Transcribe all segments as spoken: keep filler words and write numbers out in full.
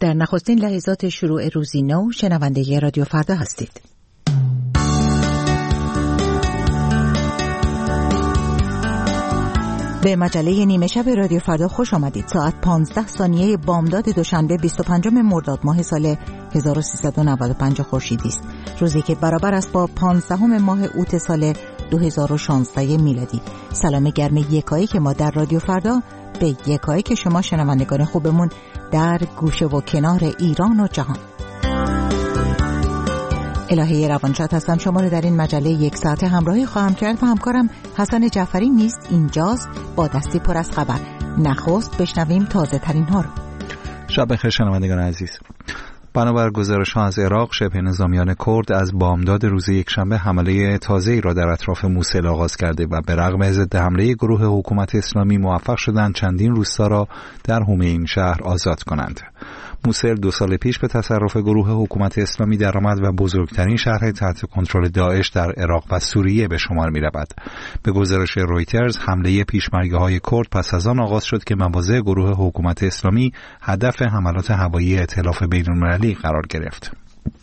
در نخستین لحظات شروع روزی نو شنونده رادیو فردا هستید. به مجله نیمه شب رادیو فردا خوش آمدید. ساعت پانزده ثانیه بامداد دوشنبه بیست و پنجم مرداد ماه سال هزار و سیصد و نود و پنج خورشیدی است. روزی که برابر است با پانزدهم ماه اوت سال دو هزار و شانزده میلادی. سلام گرم یکایی که ما در رادیو فردا به یکایی که شما شنوندگان خوبمون در گوشه و کنار ایران و جهان. الهه روانشاد هستم، شما رو در این مجله یک ساعته همراهی خواهم کرد و همکارم حسن جعفری نیز اینجاست با دستی پر از خبر. نخست بشنویم تازه ترین ها رو. شب بخیر شنوندگان عزیز. بنابر گزارش‌ها از عراق، شبه نظامیان کرد از بامداد روز یکشنبه حمله تازه‌ای را در اطراف موصل آغاز کرده و به رغم ضد حمله گروه حکومت اسلامی موفق شدند چندین روستا را در حومه این شهر آزاد کنند. موصل دو سال پیش به تصرف گروه حکومت اسلامی درآمد و بزرگترین شهر تحت کنترل داعش در عراق و سوریه به شمار می‌رود. به گزارش رویترز، حمله پیشمرگه‌های کرد پس از آن آغاز شد که مواضع گروه حکومت اسلامی هدف حملات هوایی ائتلاف بین‌المللی قرار گرفت.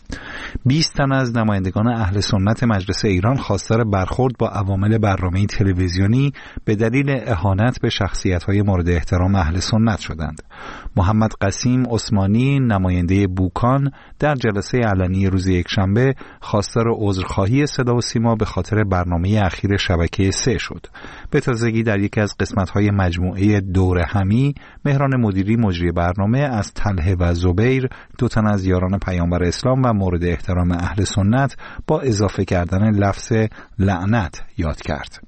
بیست تن از نمایندگان اهل سنت مجلس ایران خواستار برخورد با عوامل برنامه تلویزیونی به دلیل اهانت به شخصیت‌های مورد احترام اهل سنت شدند. محمد قسیم عثمانی، نماینده بوکان، در جلسه علنی روز یکشنبه خواستار عذرخواهی صدا و سیما به خاطر برنامه اخیر شبکه سه شد. به تازگی در یکی از قسمت‌های مجموعه دور همی، مهران مدیری مجری برنامه از طلحه و زبیر، دو تن از یاران پیامبر اسلام و مورد احترام اهل سنت، با اضافه کردن لفظ لعنت یاد کرد.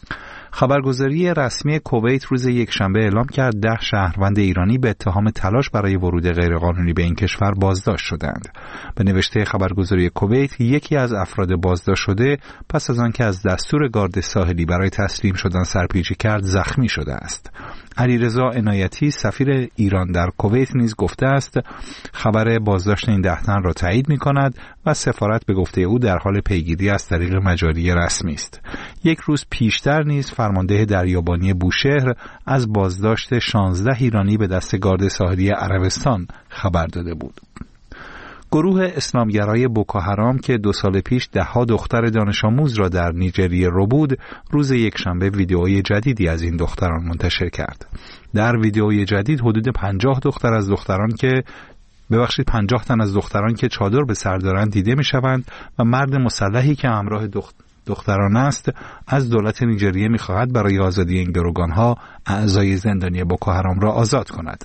خبرگزاری رسمی کویت روز یکشنبه اعلام کرد ده شهروند ایرانی به اتهام تلاش برای ورود غیرقانونی به این کشور بازداشت شدند. به نوشته خبرگزاری کویت، یکی از افراد بازداشت شده پس از آنکه از دستور گارد ساحلی برای تسلیم شدن سرپیچی کرد زخمی شده است. علیرضا عنایتی، سفیر ایران در کویت، نیز گفته است خبر بازداشت این ده تن را تایید می‌کند و سفارت به گفته او در حال پیگیری از طریق مجاری رسمی است. یک روز پیشتر نیز فرمانده دریابانی بوشهر از بازداشت شانزده ایرانی به دست گارد ساحلی عربستان خبر داده بود. گروه اسلامگرای بوکوحرام که دو سال پیش ده‌ها دختر دانش آموز را در نیجریه ربود، روز یکشنبه ویدئوی جدیدی از این دختران منتشر کرد. در ویدئوی جدید حدود پنجاه دختر از دختران که ببخشید پنجاه تن از دختران که چادر به سر دارند دیده می‌شوند و مرد مسلحی که همراه دخت دختران است از دولت نیجریه می‌خواهد برای آزادی این گروگان‌ها اعضای زندانی بوکوحرام را آزاد کند.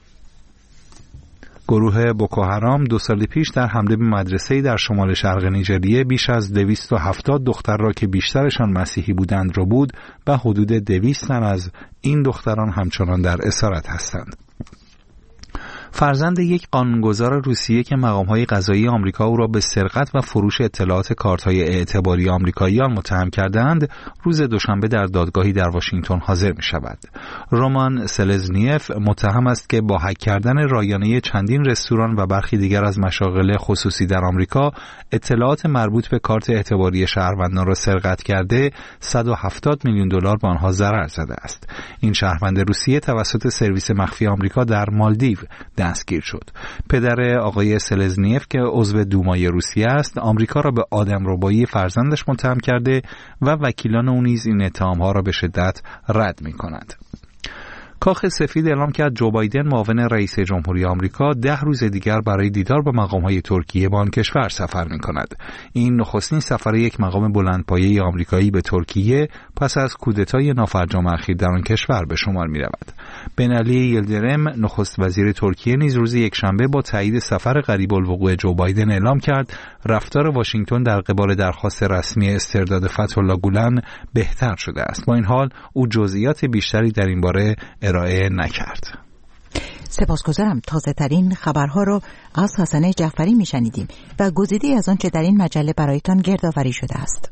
گروه بوکوحرام دو سال پیش در حمله به مدرسه‌ای در شمال شرق نیجریه بیش از دویست و هفتاد دختر را که بیشترشان مسیحی بودند را بود و حدود دویست تن از این دختران همچنان در اسارت هستند. فرزند یک قانونگذار روسیه که مقام‌های قضایی آمریکا او را به سرقت و فروش اطلاعات کارت‌های اعتباری آمریکاییان متهم کردند، روز دوشنبه در دادگاهی در واشنگتن حاضر می‌شود. رومان سلزنیف متهم است که با هک کردن رایانه چندین رستوران و برخی دیگر از مشاغل خصوصی در آمریکا اطلاعات مربوط به کارت اعتباری شهروندان را سرقت کرده، صد و هفتاد میلیون دلار به آنها ضرر زده است. این شهروند روسیه توسط سرویس مخفی آمریکا در مالدیو دستگیر شد. پدر آقای سلزنیف که عضو دومای روسیه است، آمریکا را به آدمربایی فرزندش متهم کرده و وکیلان او نیز این اتهام‌ها را به شدت رد می‌کنند. کاخ سفید اعلام کرد جو بایدن، معاون رئیس جمهوری آمریکا، ده روز دیگر برای دیدار با مقام‌های ترکیه به آن کشور سفر می‌کند. این نخستین سفر یک مقام بلندپایه آمریکایی به ترکیه پس از کودتای نافرجام اخیر در آن کشور به شمار می‌رود. بنعلی یلدرم، نخست وزیر ترکیه، نیز روز یکشنبه با تایید سفر قریب الوقوع جو بایدن اعلام کرد رفتار واشنگتن در قبال درخواست رسمی استرداد فتح‌الله گولن بهتر شده است. با این حال او جزئیات بیشتری در این باره ارائه نکرد. سپاسگزارم. تازه ترین خبرها رو از حسن جعفری میشنیدیم و گزیده از آنچه در این مجله برایتان گردآوری شده است.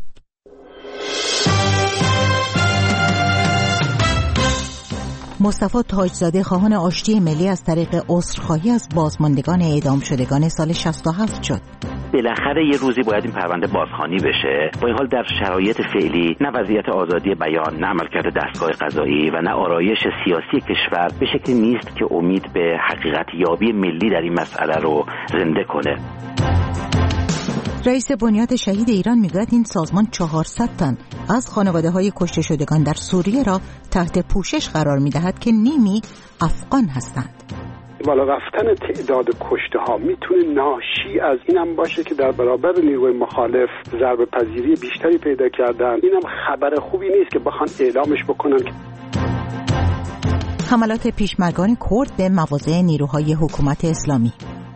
مصطفی تاجزاده خواهان آشتی ملی از طریق عذرخواهی از بازماندگان اعدام شدگان سال شصت و هفت شد. بالاخره یه روزی باید این پرونده بازخوانی بشه. با این حال در شرایط فعلی نه وضعیت آزادی بیان، نه عملکرد دستگاه قضایی و نه آرایش سیاسی کشور به شکلی نیست که امید به حقیقت یابی ملی در این مسئله رو زنده کنه. رئیس بنیاد شهید ایران میگوید این سازمان چهارصد تن از خانواده‌های کشته شدگان در سوریه را تحت پوشش قرار می‌دهد که نیمی افغان هستند. بالا رفتن تعداد کشته ها میتونه ناشی از اینم باشه که در برابر نیروی مخالف ضربه پذیری بیشتری پیدا کردن. اینم خبر خوبی نیست که بخوان اعلامش بکنن. حملات پیشمرگان کرد به مواضع نیروهای حکومت اسلامی.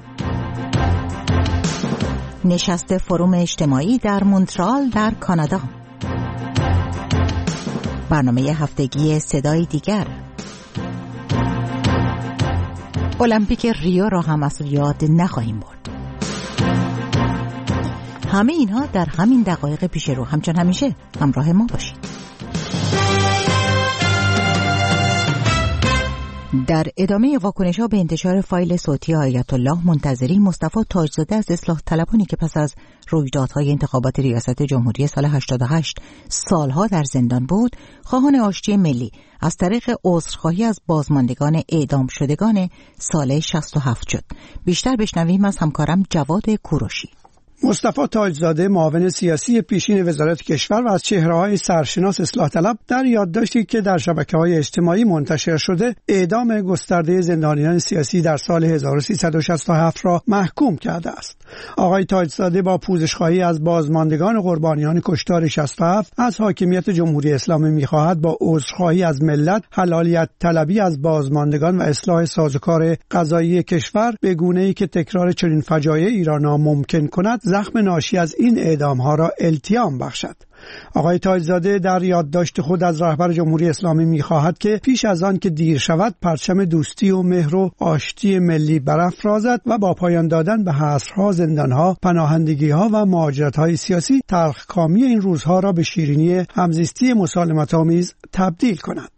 نشست فروم اجتماعی در مونترال در کانادا. برنامه هفتگی صدای دیگر. المپیک ریو را هم از یاد نخواهیم برد. همه اینها در همین دقایق پیش رو. همچون همیشه همراه ما باشید. در ادامه واکنش‌ها به انتشار فایل صوتی آیت الله منتظری، مصطفی تاجزاده از اصلاح طلبانی که پس از رویدادهای انتخابات ریاست جمهوری سال هشتاد و هشت سالها در زندان بود، خواهان آشتی ملی از طریق عذرخواهی از بازماندگان اعدام شدگان سال شصت و هفت شد. بیشتر بشنویم از همکارم جواد کوروشی. مصطفی تاجزاده، معاون سیاسی پیشین وزارت کشور و از چهره‌های سرشناس اصلاح طلب، در یادداشتی که در شبکه‌های اجتماعی منتشر شده اعدام گسترده زندانیان سیاسی در سال هزار و سیصد و شصت و هفت را محکوم کرده است. آقای تاجزاده با پوزشخواهی از بازماندگان قربانیان کشتار شصت و هفت از حاکمیت جمهوری اسلامی می‌خواهد با عذرخواهی از ملت حلالیت طلبی از بازماندگان و اصلاح سازوکار قضایی کشور به گونه‌ای که تکرار چنین فجایع ایران را ممکن کند زخم ناشی از این اعدام‌ها را التیام بخشد. آقای تاجزاده در یادداشت خود از رهبر جمهوری اسلامی می‌خواهد که پیش از آن که دیر شود پرچم دوستی و مهر و آشتی ملی برافرازد و با پایان دادن به حصرها، زندانها، پناهندگی‌ها و مهاجرت‌های سیاسی تلخکامی این روزها را به شیرینی همزیستی مسالمت‌آمیز تبدیل کند.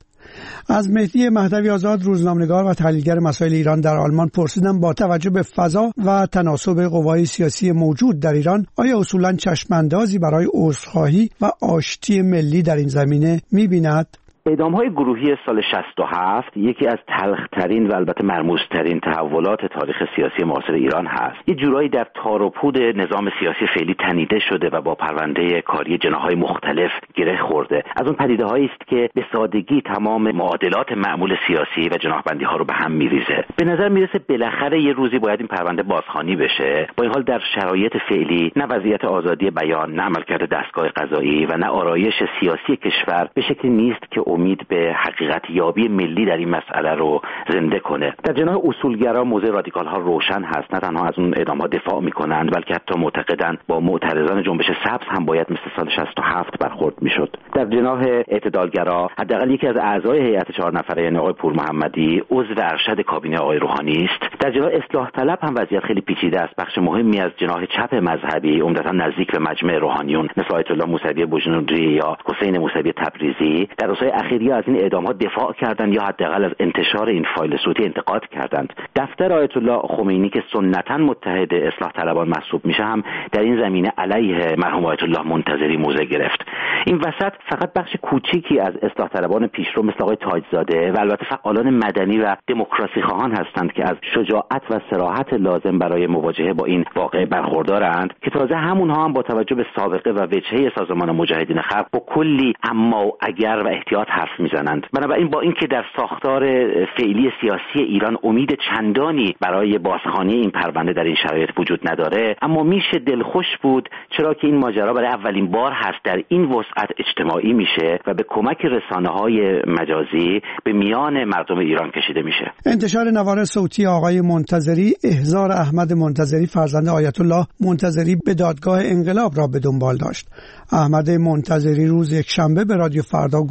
از مهدی مهدوی آزاد، روزنامه‌نگار و تحلیلگر مسائل ایران در آلمان، پرسیدم با توجه به فضا و تناسب قوای سیاسی موجود در ایران آیا اصولاً چشم‌اندازی برای عذرخواهی و آشتی ملی در این زمینه می‌بیند؟ اعدام‌های گروهی سال شصت و هفت یکی از تلخ‌ترین و البته مرموزترین تحولات تاریخ سیاسی معاصر ایران هست. یه جورایی در تار و پود نظام سیاسی فعلی تنیده شده و با پرونده کاری جناح‌های مختلف گره خورده. از اون پدیده‌هایی است که به سادگی تمام معادلات معمول سیاسی و جناح‌بندی‌ها رو به هم می‌ریزه. به نظر میرسه بالاخره یه روزی باید این پرونده بازخوانی بشه. با این حال در شرایط فعلی نه وضعیت آزادی بیان، نه عملکرد دستگاه قضایی و نه آرایش سیاسی کشور به شکلی نیست که امید به حقیقت یابی ملی در این مسئله رو زنده کنه. در جناح اصولگرا موضع رادیکال ها روشن هست. نه تنها از اون اعدام ها دفاع میکنند، بلکه حتی معتقدند با معترضان جنبش سبز هم باید مثل سال شصت و هفت برخورد میشد. در جناح اعتدالگرا حداقل یکی از اعضای هیئت چهار نفره یعنی آقای پور محمدی عضو ارشد کابینه آقای روحانی است. در جناح اصلاح طلب هم وضعیت خیلی پیچیده است. بخش مهمی از جناح چپ مذهبی عمدتا نزدیک به مجمع روحانیون مثل آیت الله موسوی بوجنوردی یا حسین موسوی تبریزی در روزهای اخیر یا از این اعدام‌ها دفاع کردند یا حداقل از انتشار این فایل صوتی انتقاد کردند. دفتر آیت الله خمینی که سنتاً متحد اصلاح طلبان محسوب میشه هم در این زمینه علیه مرحوم آیت الله منتظری موضع گرفت. این وسط فقط بخش کوچیکی از اصلاح طلبان پیشرو مثل آقای تاجزاده و البته فعالان مدنی و دموکراسی خواهان هستند که از شجاعت و صراحت لازم برای مواجهه با این واقعه برخوردارند که تازه همونها هم با توجه به سابقه و وجهه سازمان مجاهدین خلق با کلی اما و اگر و احتیاط حرف میزنند. بنابراین با اینکه در ساختار فعلی سیاسی ایران امید چندانی برای بازخوانی این پرونده در این شرایط وجود نداره، اما میشه دلخوش بود چرا که این ماجرا برای اولین بار هست در این وسعت اجتماعی میشه و به کمک رسانه‌های مجازی به میان مردم ایران کشیده میشه. انتشار نوار صوتی آقای منتظری احضار احمد منتظری فرزند آیت الله منتظری به دادگاه انقلاب را به دنبال داشت. احمد منتظری روز یکشنبه به رادیو فردا گفت به او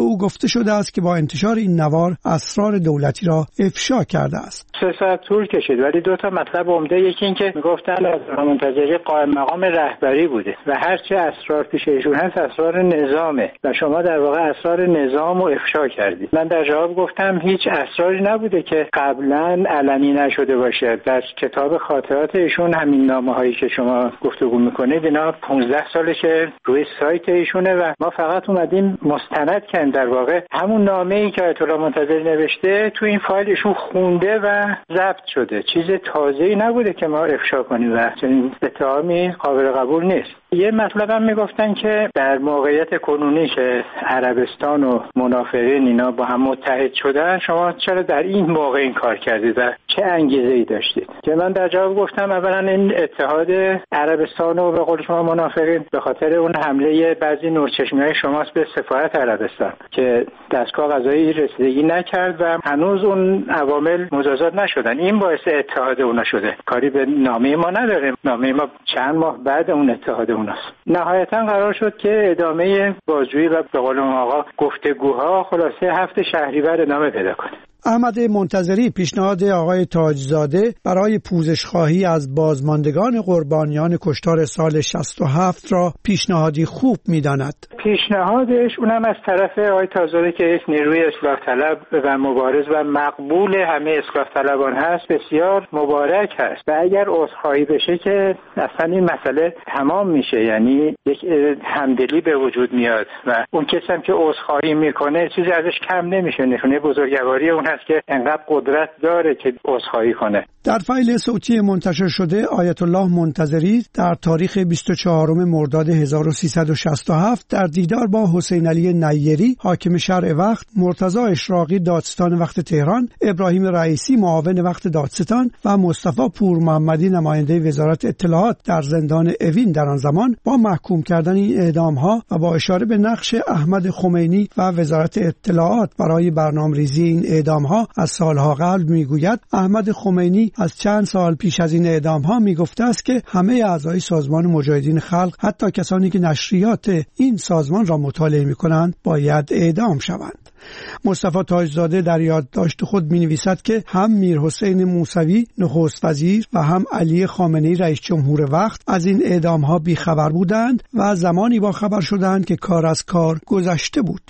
او گفته شده است که با انتشار این نوار اسرار دولتی را افشا کرده است. سه ساعت طول کشید ولی دو تا مطلب عمده، یکی این که میگفتن از منتظری قائم مقام رهبری بوده و هر چه اسرار پیش ایشون هست اسرار نظامه و شما در واقع اسرار نظام رو افشا کردید. من در جواب گفتم هیچ اسراری نبوده که قبلا علنی نشده باشه. در کتاب خاطرات ایشون همین نامه‌هایی که شما گفتگو میکنید اینا پانزده سالشه روی سایت ایشونه و ما فقط اومدیم مستند کردیم در واقع همون نامه‌ای که آیت الله منتظری نوشته تو این فایل ایشون خونده و ضبط شده. چیز تازه‌ای نبوده که ما افشا کنیم و چنین اتهامی قابل قبول نیست. یه مطلب هم میگفتن که در موقعیت کنونی که عربستان و منافقین اینا با هم متحد شدن شما چرا در این موقع این کار کردید و چه انگیزه‌ای داشتید؟ که من در جواب گفتم اولا این اتحاد عربستان و به قول شما منافقین به خاطر اون حمله بعضی نورچشمی‌های شماست به سفارت عربستان که دستگاه قضایی رسیدگی نکرد و هنوز اون عوامل مجازات نشدن. این باعث اتحاد اونا شده. کاری به نامه ما نداریم. نامه ما چند ماه بعد اون اتحاد اوناست. نهایتا قرار شد که ادامه بازجویی و به قول اون آقا گفتگوها خلاصه هفته شهریور ادامه پیدا کنه. احمد منتظری پیشنهاد آقای تاجزاده برای پوزش‌خواهی از بازماندگان قربانیان کشتار سال شصت و هفت را پیشنهادی خوب می‌داند. پیشنهادش اونم از طرف آقای تاجزاده که یک نیروی اصلاح طلب و مبارز و مقبول همه اصلاح طلبان هست بسیار مبارک هست و اگر عذرخواهی بشه که اصلا این مسئله تمام میشه، یعنی یک همدلی به وجود میاد و اون کسی هم که عذرخواهی میکنه چیزی ازش کم نمیشه. نشونه بزرگواری اون هست که انقدر قدرت داره که عذرخواهی کنه. در فایل صوتی منتشر شده آیت الله منتظری در تاریخ بیست و چهارم مرداد هزار و سیصد و شصت و هفت در دیدار با حسین علی نیری حاکم شرع وقت، مرتضی اشراقی دادستان وقت تهران، ابراهیم رئیسی معاون وقت دادستان و مصطفی پور محمدی نماینده وزارت اطلاعات در زندان اوین در آن زمان با محکوم کردن این اعدام‌ها و با اشاره به نقش احمد خمینی و وزارت اطلاعات برای برنامه‌ریزی این اعدام‌ها از سالها قبل میگوید احمد خمینی از چند سال پیش از این اعدام‌ها میگفته است که همه اعضای سازمان مجاهدین خلق، حتی کسانی که نشریات این سازمان را مطالعه می‌کنند، باید اعدام شوند. مصطفی تاجزاده در یادداشت خود می‌نویسد که هم میرحسین موسوی نخست وزیر و هم علی خامنه‌ای رئیس جمهور وقت از این اعدام‌ها بیخبر بودند و زمانی با خبر شدند که کار از کار گذشته بود.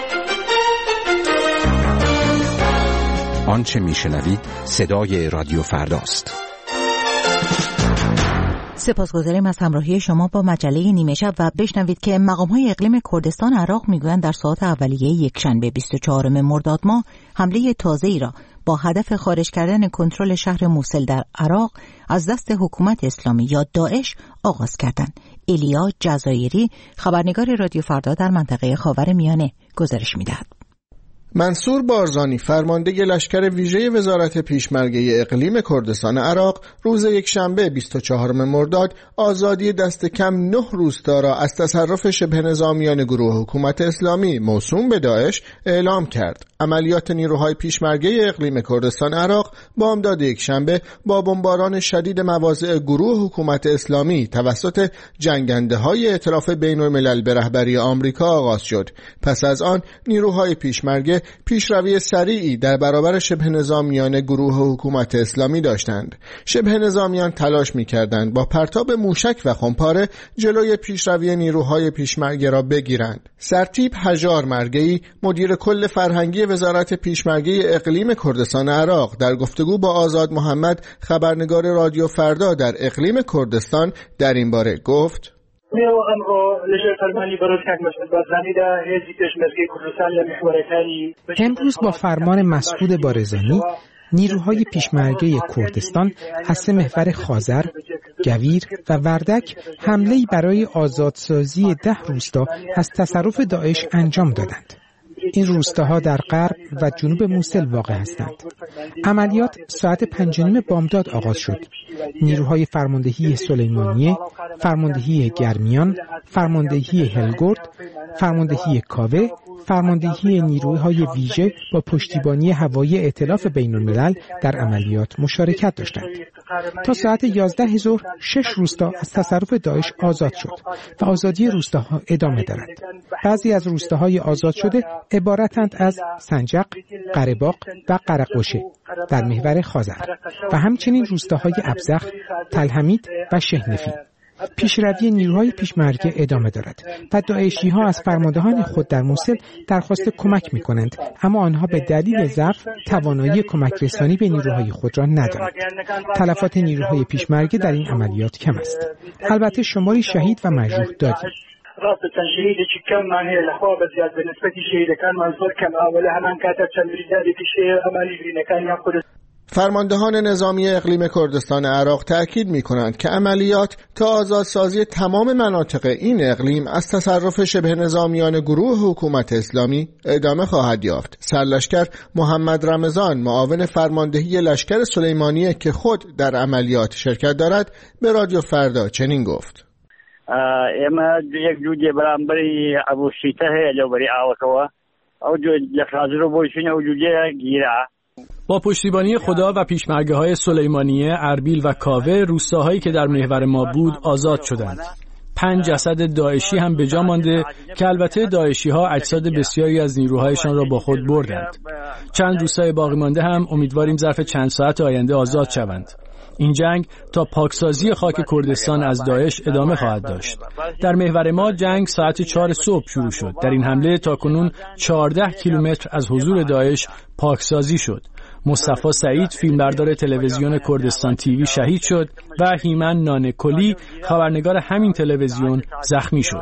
آنچه میشنوید صدای رادیو فرداست. سپاسگزاریم از همراهی شما با مجله نیمه شب و بشنوید که مقام‌های اقلیم کردستان عراق میگویند در ساعات اولیه یکشنبه بیست و چهارم مرداد ماه حمله تازه‌ای را با هدف خارج کردن کنترل شهر موصل در عراق از دست حکومت اسلامی یا داعش آغاز کردند. ایلیا جزایری خبرنگار رادیو فردا در منطقه خاورمیانه گزارش می‌دهد. منصور بارزانی فرمانده لشکر ویژه وزارت پیشمرگه اقلیم کردستان عراق روز یکشنبه بیست و چهارم مرداد آزادی دست کم نه روستا را از تصرف شبه نظامیان گروه حکومت اسلامی موسوم به داعش اعلام کرد. عملیات نیروهای پیشمرگه اقلیم کردستان عراق بامداد یکشنبه با بمباران شدید مواضع گروه حکومت اسلامی توسط جنگنده‌های ائتلاف بین‌الملل به رهبری آمریکا آغاز شد. پس از آن نیروهای پیشمرگه پیشروی سریعی در برابر شبه نظامیان گروه حکومت اسلامی داشتند. شبه نظامیان تلاش می‌کردند با پرتاب موشک و خمپاره جلوی پیشروی نیروهای پیشمرگه را بگیرند. سرتیپ هژار مرگئی مدیر کل فرهنگی وزارت پیشمرگه اقلیم کردستان عراق در گفتگو با آزاد محمد خبرنگار رادیو فردا در اقلیم کردستان در این باره گفت: امروز با فرمان مسعود بارزانی نیروهای پیشمرگه کردستان از سه محور خازر، گویر و وردک حمله‌ای برای آزادسازی ده روستا از تصرف داعش انجام دادند. این روستاها در غرب و جنوب موصل واقع هستند. عملیات ساعت پنج و نیم بامداد آغاز شد. نیروهای فرماندهی سلیمانیه، فرماندهی گرمیان، فرماندهی هلگورد، فرماندهی کاوه فرماندهی نیروهای ویژه با پشتیبانی هوایی ائتلاف بین‌الملل در عملیات مشارکت داشتند. تا ساعت یازده ظهر شش روستا از تصرف داعش آزاد شد و آزادی روستاها ادامه دارد. بعضی از روستاهای آزاد شده عبارتند از سنجق، قره‌باغ و قره‌قشه در محور خازر و همچنین روستاهای ابزخ، تلحمید و شهنفی. پیشروی نیروهای پیشمرگه ادامه دارد و داعشی‌ها از فرماندهان خود در موصل درخواست کمک می‌کنند، اما آنها به دلیل ضعف توانایی کمک رسانی به نیروهای خود را ندارند. تلفات نیروهای پیشمرگه در این عملیات کم است. البته شماری شهید و مجروح داریم. رابطه شهیدی که کم معنی لحظه بزیاد به نسبت شهید کن منظور کم اوله همان کاتب چند ریزی پیشه عملی بینکان یا خود. فرماندهان نظامی اقلیم کردستان عراق تأکید می‌کنند که عملیات تا آزادسازی تمام مناطق این اقلیم از تصرف شبه نظامیان گروه حکومت اسلامی ادامه خواهد یافت. سرلشکر محمد رمضان، معاون فرماندهی لشکر سلیمانیه که خود در عملیات شرکت دارد، به رادیو فردا چنین گفت: اما یک جوجه برانبری ابو شیته لو بری آوکوا او جو لخازرو بوشین او جوجه گیرا. با پشتیبانی خدا و پیشمرگه‌های سلیمانیه، اربیل و کاوه، روستاهایی که در محور ما بود آزاد شدند. پنج جسد داعشی هم به جا مانده که البته داعشی‌ها اجساد بسیاری از نیروهایشان را با خود بردند. چند روستای باقی مانده هم امیدواریم ظرف چند ساعت آینده آزاد شوند. این جنگ تا پاکسازی خاک کردستان از داعش ادامه خواهد داشت. در محور ما جنگ ساعت چهار صبح شروع شد. در این حمله تاکنون چهارده کیلومتر از حضور داعش پاکسازی شد. مصطفی سعید، فیلمبردار تلویزیون کردستان تیوی شهید شد و هیمن نانکلی، خبرنگار همین تلویزیون، زخمی شد.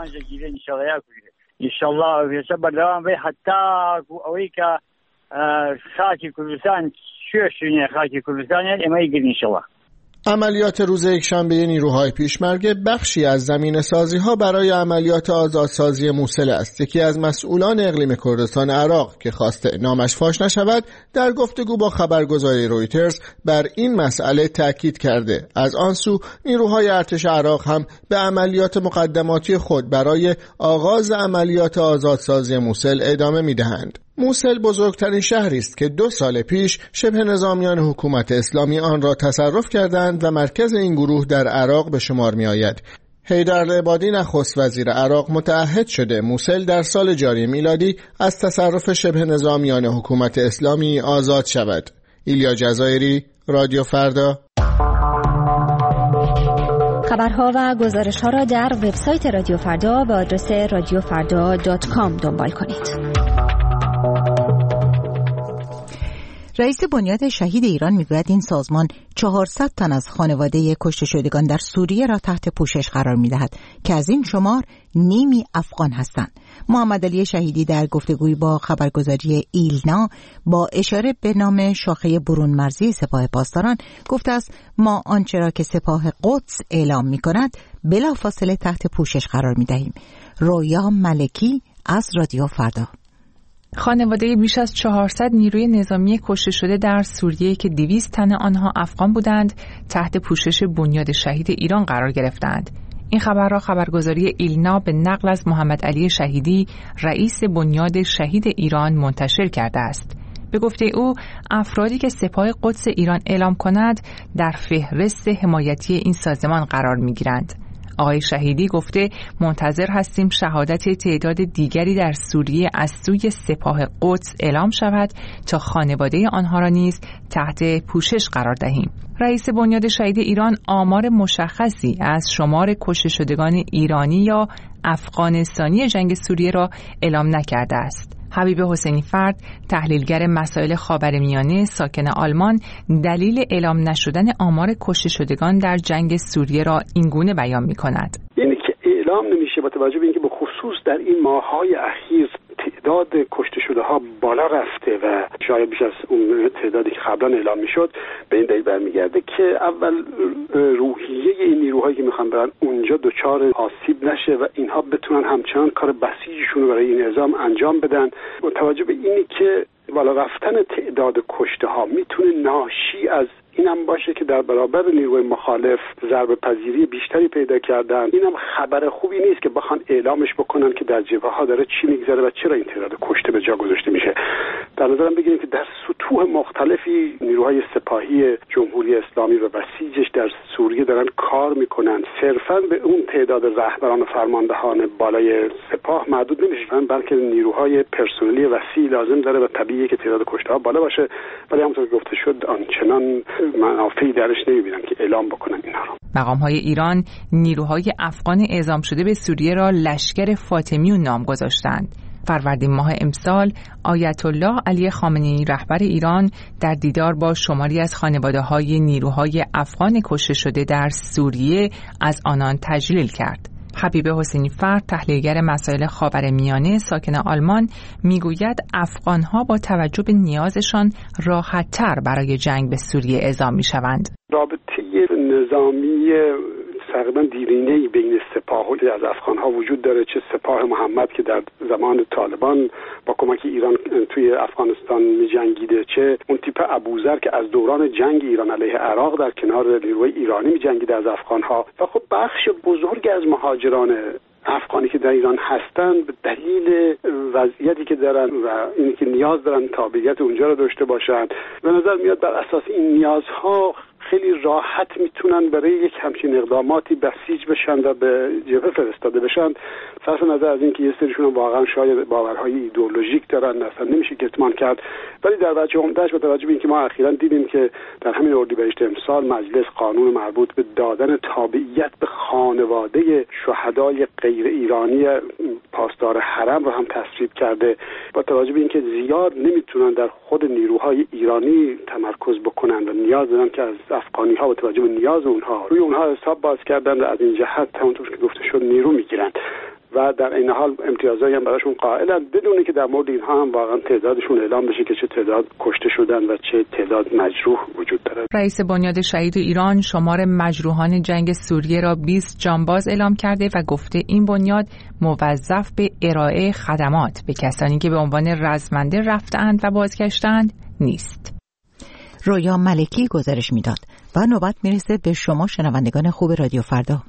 انشالله بردوام به حتی اوی که خاک کردستان شوشونه خاک کردستان امی گیر انشالله. عملیات روز یکشنبه نیروهای پیشمرگه بخشی از زمینه‌سازی ها برای عملیات آزادسازی موصل است. یکی از مسئولان اقلیم کردستان عراق که خواسته نامش فاش نشود، در گفتگو با خبرگزاری رویترز بر این مسئله تاکید کرده. از آن سو نیروهای ارتش عراق هم به عملیات مقدماتی خود برای آغاز عملیات آزادسازی موصل ادامه می‌دهند. موصل بزرگترین شهری است که دو سال پیش شبه نظامیان حکومت اسلامی آن را تصرف کردند و مرکز این گروه در عراق به شمار می آید. حیدر العبادی نخست وزیر عراق متعهد شده موصل در سال جاری میلادی از تصرف شبه نظامیان حکومت اسلامی آزاد شود. ایلیا جزایری، رادیو فردا. خبرها و گزارش‌ها را در وبسایت رادیو فردا به آدرس رادیو فردا دات کام دنبال کنید. رئیس بنیاد شهید ایران میگوید این سازمان چهارصد تن از خانواده کشته شدگان در سوریه را تحت پوشش قرار میدهد که از این شمار نیمی افغان هستند. محمد علی شهیدی در گفتگوی با خبرگزاری ایلنا با اشاره به نام شاخه برون مرزی سپاه پاسداران گفته است ما آنچه را که سپاه قدس اعلام میکند بلافاصله تحت پوشش قرار میدهیم. رویا ملکی از رادیو فردا. خانواده بیش از چهارصد نیروی نظامی کشته شده در سوریه که دویست تن آنها افغان بودند تحت پوشش بنیاد شهید ایران قرار گرفتند. این خبر را خبرگزاری ایلنا به نقل از محمد علی شهیدی رئیس بنیاد شهید ایران منتشر کرده است. به گفته او افرادی که سپاه قدس ایران اعلام کند در فهرست حمایتی این سازمان قرار می‌گیرند. آقای شهیدی گفته منتظر هستیم شهادت تعداد دیگری در سوریه از سوی سپاه قدس اعلام شود تا خانواده آنها را نیز تحت پوشش قرار دهیم. رئیس بنیاد شهید ایران آمار مشخصی از شمار کشته شدگان ایرانی یا افغانستانی جنگ سوریه را اعلام نکرده است. حبیب حسینی فرد، تحلیلگر مسائل خاورمیانه ساکن آلمان، دلیل اعلام نشدن آمار کشته شدگان در جنگ سوریه را اینگونه بیان می‌کند. اینی که اعلام نمیشه با توجه به اینکه به خصوص در این ماه‌های اخیر تعداد کشته شده ها بالا رفته و شاید بیش از اون تعدادی که قبلا اعلام میشد، به این دلیل برمیگرده که اول روحیه این نیروهایی که میخوان برن اونجا دچار آسیب نشه و اینها بتونن همچنان کار بسیجشون رو برای این نظام انجام بدن. با توجه به اینی که بالا رفتن تعداد کشته ها میتونه ناشی از اینم باشه که در برابر نیروی مخالف ضربه پذیری بیشتری پیدا کردن. اینم خبر خوبی نیست که بخوان اعلامش بکنن که در جبهه ها داره چی میگذره و چرا این تعداد کشته به جا گذاشته میشه. در نظرم بگیریم که در سطوح مختلفی نیروهای سپاهی جمهوری اسلامی و بسیجش در سوریه دارن کار میکنن. صرفا به اون تعداد رهبران و فرماندهان بالای سپاه محدود نمیشن، بلکه نیروهای پرسنلی وسیع لازم داره و طبیعیه که تعداد کشته ها بالا باشه، ولی همونطور که گفته شد آنچنان منافعی درش نمیبینن که اعلام بکنن اینها رو. مقام‌های ایران نیروهای افغان اعزام شده به سوریه را لشکر فاطمیون نام گذاشتند. فروردین ماه امسال آیت الله علی خامنه‌ای رهبر ایران در دیدار با شماری از خانواده‌های نیروهای افغان کشته شده در سوریه از آنان تجلیل کرد. حبیب حسینی فرد، تحلیلگر مسائل خاورمیانه ساکن آلمان، میگوید افغان‌ها با توجه به نیازشان راحت‌تر برای جنگ به سوریه اعزام می‌شوند. رابطه نظامی تقریبا دیرینه‌ای بین سپاه از افغان‌ها وجود داره، چه سپاه محمد که در زمان طالبان با کمک ایران توی افغانستان می‌جنگیده، چه اون تیپ ابوذر که از دوران جنگ ایران علیه عراق در کنار نیروی ایرانی می‌جنگیده از افغان‌ها. و خب بخش بزرگ از مهاجران افغانی که در ایران هستند به دلیل وضعیتی که دارن و اینی که نیاز دارن تابعیت اونجا رو داشته باشند، به نظر میاد بر اساس این نیازها خیلی راحت میتونن برای یک همچین اقداماتی بسیج بشن و به جبهه فرستاده بشن، صرف نظر از اینکه یه سریشون واقعا شاید باورهای ایدئولوژیک دارن، اصلا نمیشه کتمان کرد. ولی در وجه عمده‌اش با توجه به اینکه ما اخیراً دیدیم که در همین اردیبهشت امسال مجلس قانون مربوط به دادن تابعیت به خانواده شهدای غیر ایرانی پاسدار حرم رو هم تصویب کرده، با توجه به اینکه زیاد نمیتونن در خود نیروهای ایرانی تمرکز بکنن و نیاز دارن که از افغانی ها با توجه به نیاز اونها روی اونها حساب باز کردن و از این جهت همونطور که گفته شد نیرو میگیرن و در این حال امتیازایی هم براشون قائلن، بدون که در مورد اینها هم واقعا تعدادشون اعلام بشه که چه تعداد کشته شدن و چه تعداد مجروح وجود داره. رئیس بنیاد شهید ایران شمار مجروحان جنگ سوریه را بیست جانباز اعلام کرده و گفته این بنیاد موظف به ارائه خدمات به کسانی که به عنوان رزمنده رفتند و بازگشتند نیست. رویا ملکی گزارش میداد و نوبت میرسه به شما شنوندگان خوب رادیو فردا.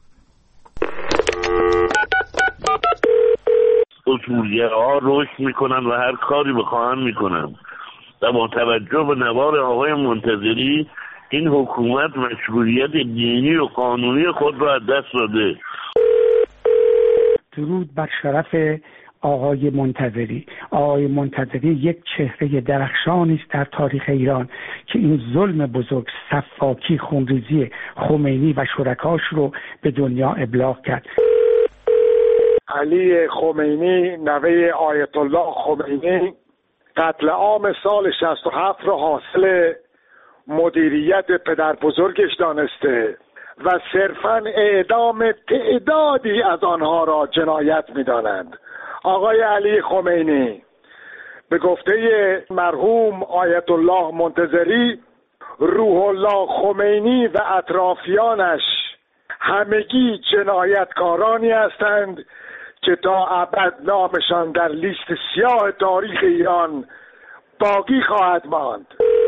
اصولگراها رشد میکنن و هر کاری بخواهن میکنن و با توجه به نوار آقای منتظری این حکومت مشروعیت دینی و قانونی خود را از دست داده. درود بر شرف آقای منتظری. آقای منتظری یک چهره درخشانی است در تاریخ ایران که این ظلم بزرگ، سفاکی، خونریزی خمینی و شرکاش رو به دنیا ابلاغ کرد. علی خمینی نوه آیت الله خمینی قتل عام سال شصت و هفت را حاصل مدیریت پدر بزرگش دانسته و صرفاً اعدام تعدادی از آنها را جنایت می‌دانند. آقای علی خمینی به گفته مرحوم آیت الله منتظری، روح الله خمینی و اطرافیانش همگی جنایتکارانی هستند که تا ابد نامشان در لیست سیاه تاریخ ایران باقی خواهد ماند.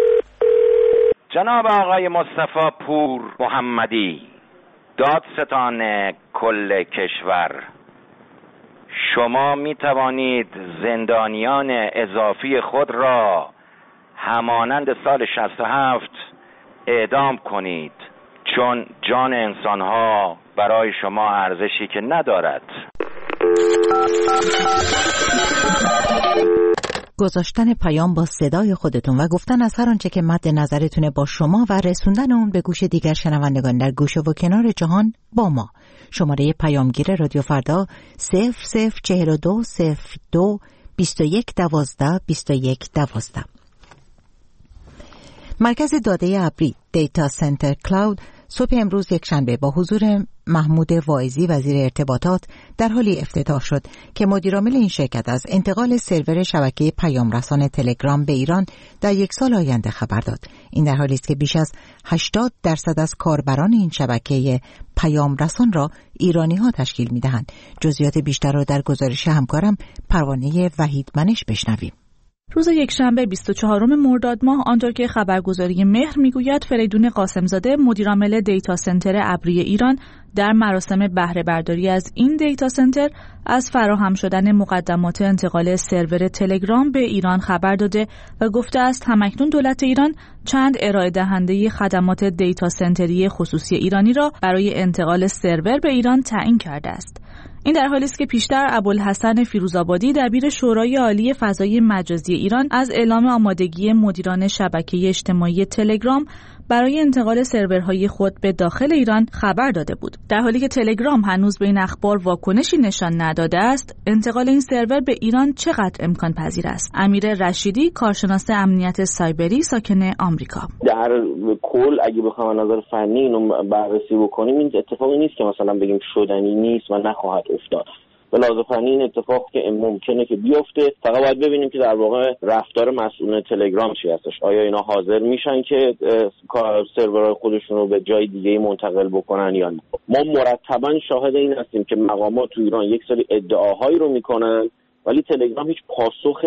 جناب آقای مصطفی پور محمدی، دادستان کل کشور، شما می توانید زندانیان اضافی خود را همانند سال شصت و هفت اعدام کنید، چون جان انسانها برای شما ارزشی که ندارد. گذاشتن پیام با صدای خودتون و گفتن از هر آنچه که مد نظرتونه با شما و رسوندن اون به گوش دیگر شنوندگان در گوشه و کنار جهان با ما. شماره پیامگیر رادیو فردا صفر صفر چهل و دو صفر دو بیست و یک دوازده بیست و یک دوازده. مرکز داده ابری دیتا سنتر کلاود صبح امروز یک شنبه با حضور محمود واعظی وزیر ارتباطات در حالی افتتاح شد که مدیرعامل این شرکت از انتقال سرور شبکه پیام رسان تلگرام به ایران در یک سال آینده خبر داد. این در حالی است که بیش از هشتاد درصد از کاربران این شبکه پیام رسان را ایرانی ها تشکیل می دهند. جزئیات بیشتر را در گزارش همکارم پروانه وحیدمنش بشنویم. روز یکشنبه بیست و چهارم مرداد ماه، آنطور که خبرگزاری مهر میگوید، فریدون قاسمزاده مدیرعامل دیتا سنتر ابری ایران در مراسم بهره برداری از این دیتا سنتر از فراهم شدن مقدمات انتقال سرور تلگرام به ایران خبر داده و گفته است همکنون دولت ایران چند ارائه دهنده خدمات دیتا سنتری خصوصی ایرانی را برای انتقال سرور به ایران تعیین کرده است. این در حالی است که پیشتر ابوالحسن فیروزآبادی دبیر شورای عالی فضای مجازی ایران از اعلام آمادگی مدیران شبکه اجتماعی تلگرام برای انتقال سرورهای خود به داخل ایران خبر داده بود. در حالی که تلگرام هنوز به این اخبار واکنشی نشان نداده است، انتقال این سرور به ایران چقدر امکان پذیر است؟ امیر رشیدی، کارشناس امنیت سایبری ساکن آمریکا: در کل اگه بخوام نظر فنی اینو بررسی بکنیم، این اتفاقی نیست که مثلا بگیم شدنی نیست و نخواهد افتاد. به لحاظ فنی این اتفاق که ممکنه که بیفته، فقط باید ببینیم که در واقع رفتار مسئولین تلگرام چی هستش. آیا اینا حاضر میشن که سرورهای خودشون رو به جای دیگه منتقل بکنن یا نه؟ ما مرتبا شاهد این هستیم که مقامات تو ایران یک سری ادعاهایی رو میکنن ولی تلگرام هیچ پاسخ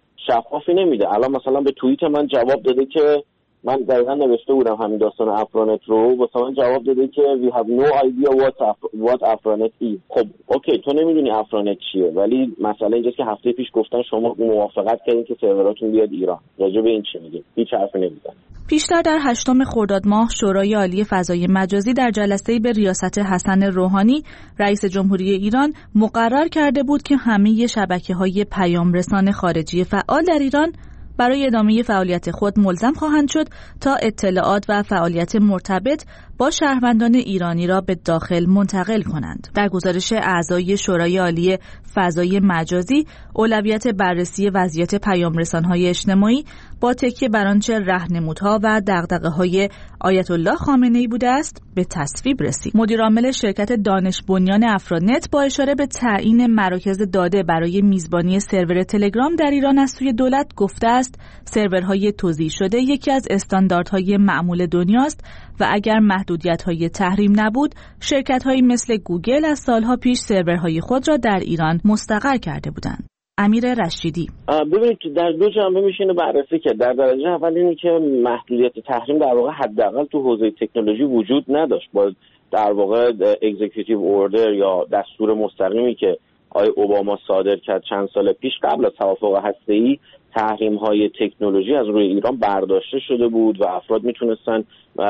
شفافی نمیده. الان مثلا به توییت من جواب داده که من دقیقا نوشته بودم همین داستان افرانت رو، واسه من جواب داده که we have no idea what what افرانت is. خب اوکی، تو نمیدونی افرانت چیه، ولی مسئله اینجاست که هفته پیش گفتن شما موافقت کردین که سروراتون بیاد ایران. راجع به این چی میگین؟ هیچ حرفی نمیزنید. پیشتر در هشتم خرداد ماه شورای عالی فضای مجازی در جلسه‌ای به ریاست حسن روحانی رئیس جمهوری ایران مقرر کرده بود که همه شبکه‌های پیامرسان خارجی فعال در ایران برای ادامه فعالیت خود ملزم خواهند شد تا اطلاعات و فعالیت مرتبط با شهروندان ایرانی را به داخل منتقل کنند. در گزارش اعضای شورای عالی فضای مجازی، اولویت بررسی وضعیت پیامرسان‌های اجتماعی با تکیه بر آنچه راهنمودها و دغدغه‌های آیت الله خامنه‌ای بوده است به تصویب رسید. مدیرعامل شرکت دانش بنیان افرانت با اشاره به تعیین مراکز داده برای میزبانی سرور تلگرام در ایران از سوی دولت گفته است سرورهای توزیع شده یکی از استانداردهای معمول دنیاست و اگر محدودیت‌های تحریم نبود، شرکت‌هایی مثل گوگل از سالها پیش سرورهای خود را در ایران مستقر کرده بودند. امیر رشیدی: ببینید در دو جنبه میشه اینو بررسی کرد. در درجه اول اینه که محدودیت تحریم در واقع حداقل تو حوزه تکنولوژی وجود نداشت. با در واقع اگزیکیوتیو اوردر یا دستور مستقیمی که آقای اوباما صادر کرد چند سال پیش قبل از توافق هسته‌ای، تحریم‌های تکنولوژی از روی ایران برداشته شده بود و افراد میتونستن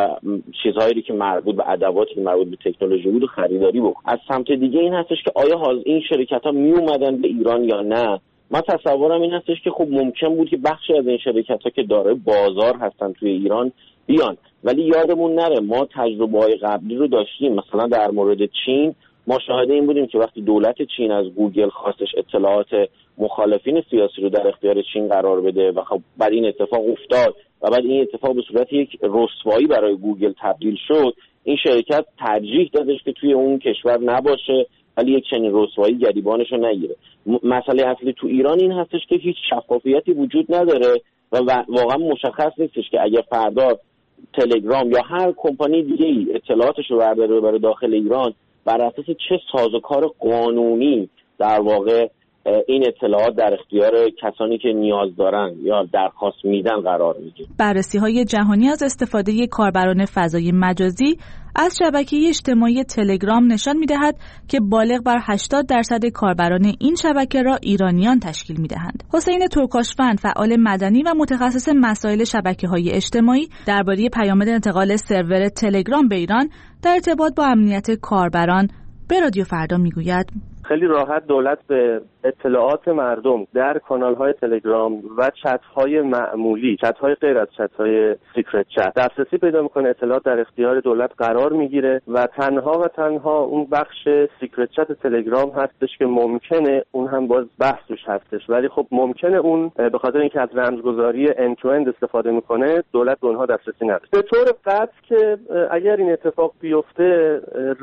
چیزهایی که مربوط به ادواتی که مربوط به تکنولوژی بود و خریداری بکنن. از سمت دیگه این هستش که آیا حاضر این شرکت‌ها می اومدن به ایران یا نه. من تصورم این هستش که خب ممکن بود که بخشی از این شرکت‌ها که دارای بازار هستن توی ایران بیان، ولی یادمون نره ما تجربه‌های قبلی رو داشتیم. مثلا در مورد چین ما شاهد این بودیم که وقتی دولت چین از گوگل خواستش اطلاعات مخالفین سیاسی رو در اختیار چین قرار بده و خب بعد این اتفاق افتاد و بعد این اتفاق به صورت یک رسوایی برای گوگل تبدیل شد، این شرکت ترجیح دادش که توی اون کشور نباشه ولی یک چنین رسوایی گریبانش رو نگیره. مسئله اصلی تو ایران این هستش که هیچ شفافیتی وجود نداره و واقعا مشخص نیستش که اگر فردا تلگرام یا هر کمپانی دیگه‌ای اطلاعاتش رو برداره برای داخل ایران، بر اساس چه سازوکار قانونی در واقع این اطلاعات در اختیار کسانی که نیاز دارن یا درخواست میدن قرار میگیره. بررسی‌های جهانی از استفاده کاربران فضای مجازی از شبکه اجتماعی تلگرام نشان می‌دهد که بالغ بر هشتاد درصد کاربران این شبکه را ایرانیان تشکیل می‌دهند. حسین ترکاشفند، فعال مدنی و متخصص مسائل شبکه‌های اجتماعی، درباره پیامد انتقال سرور تلگرام به ایران در ارتباط با امنیت کاربران به رادیو فردا میگوید: خیلی راحت دولت به اطلاعات مردم در کانال‌های تلگرام و چت‌های معمولی، چت‌های غیر از چت‌های سیکرت چت دسترسی پیدا می‌کنه، اطلاعات در اختیار دولت قرار می‌گیره و تنها و تنها اون بخش سیکرت چت تلگرام هستش که ممکنه، اون هم باز بحث توش هستش، ولی خب ممکنه اون به خاطر اینکه از رمزگذاری اند تو اند استفاده می‌کنه دولت به اونها دسترسی نداره. به طور قطع که اگر این اتفاق بیفته،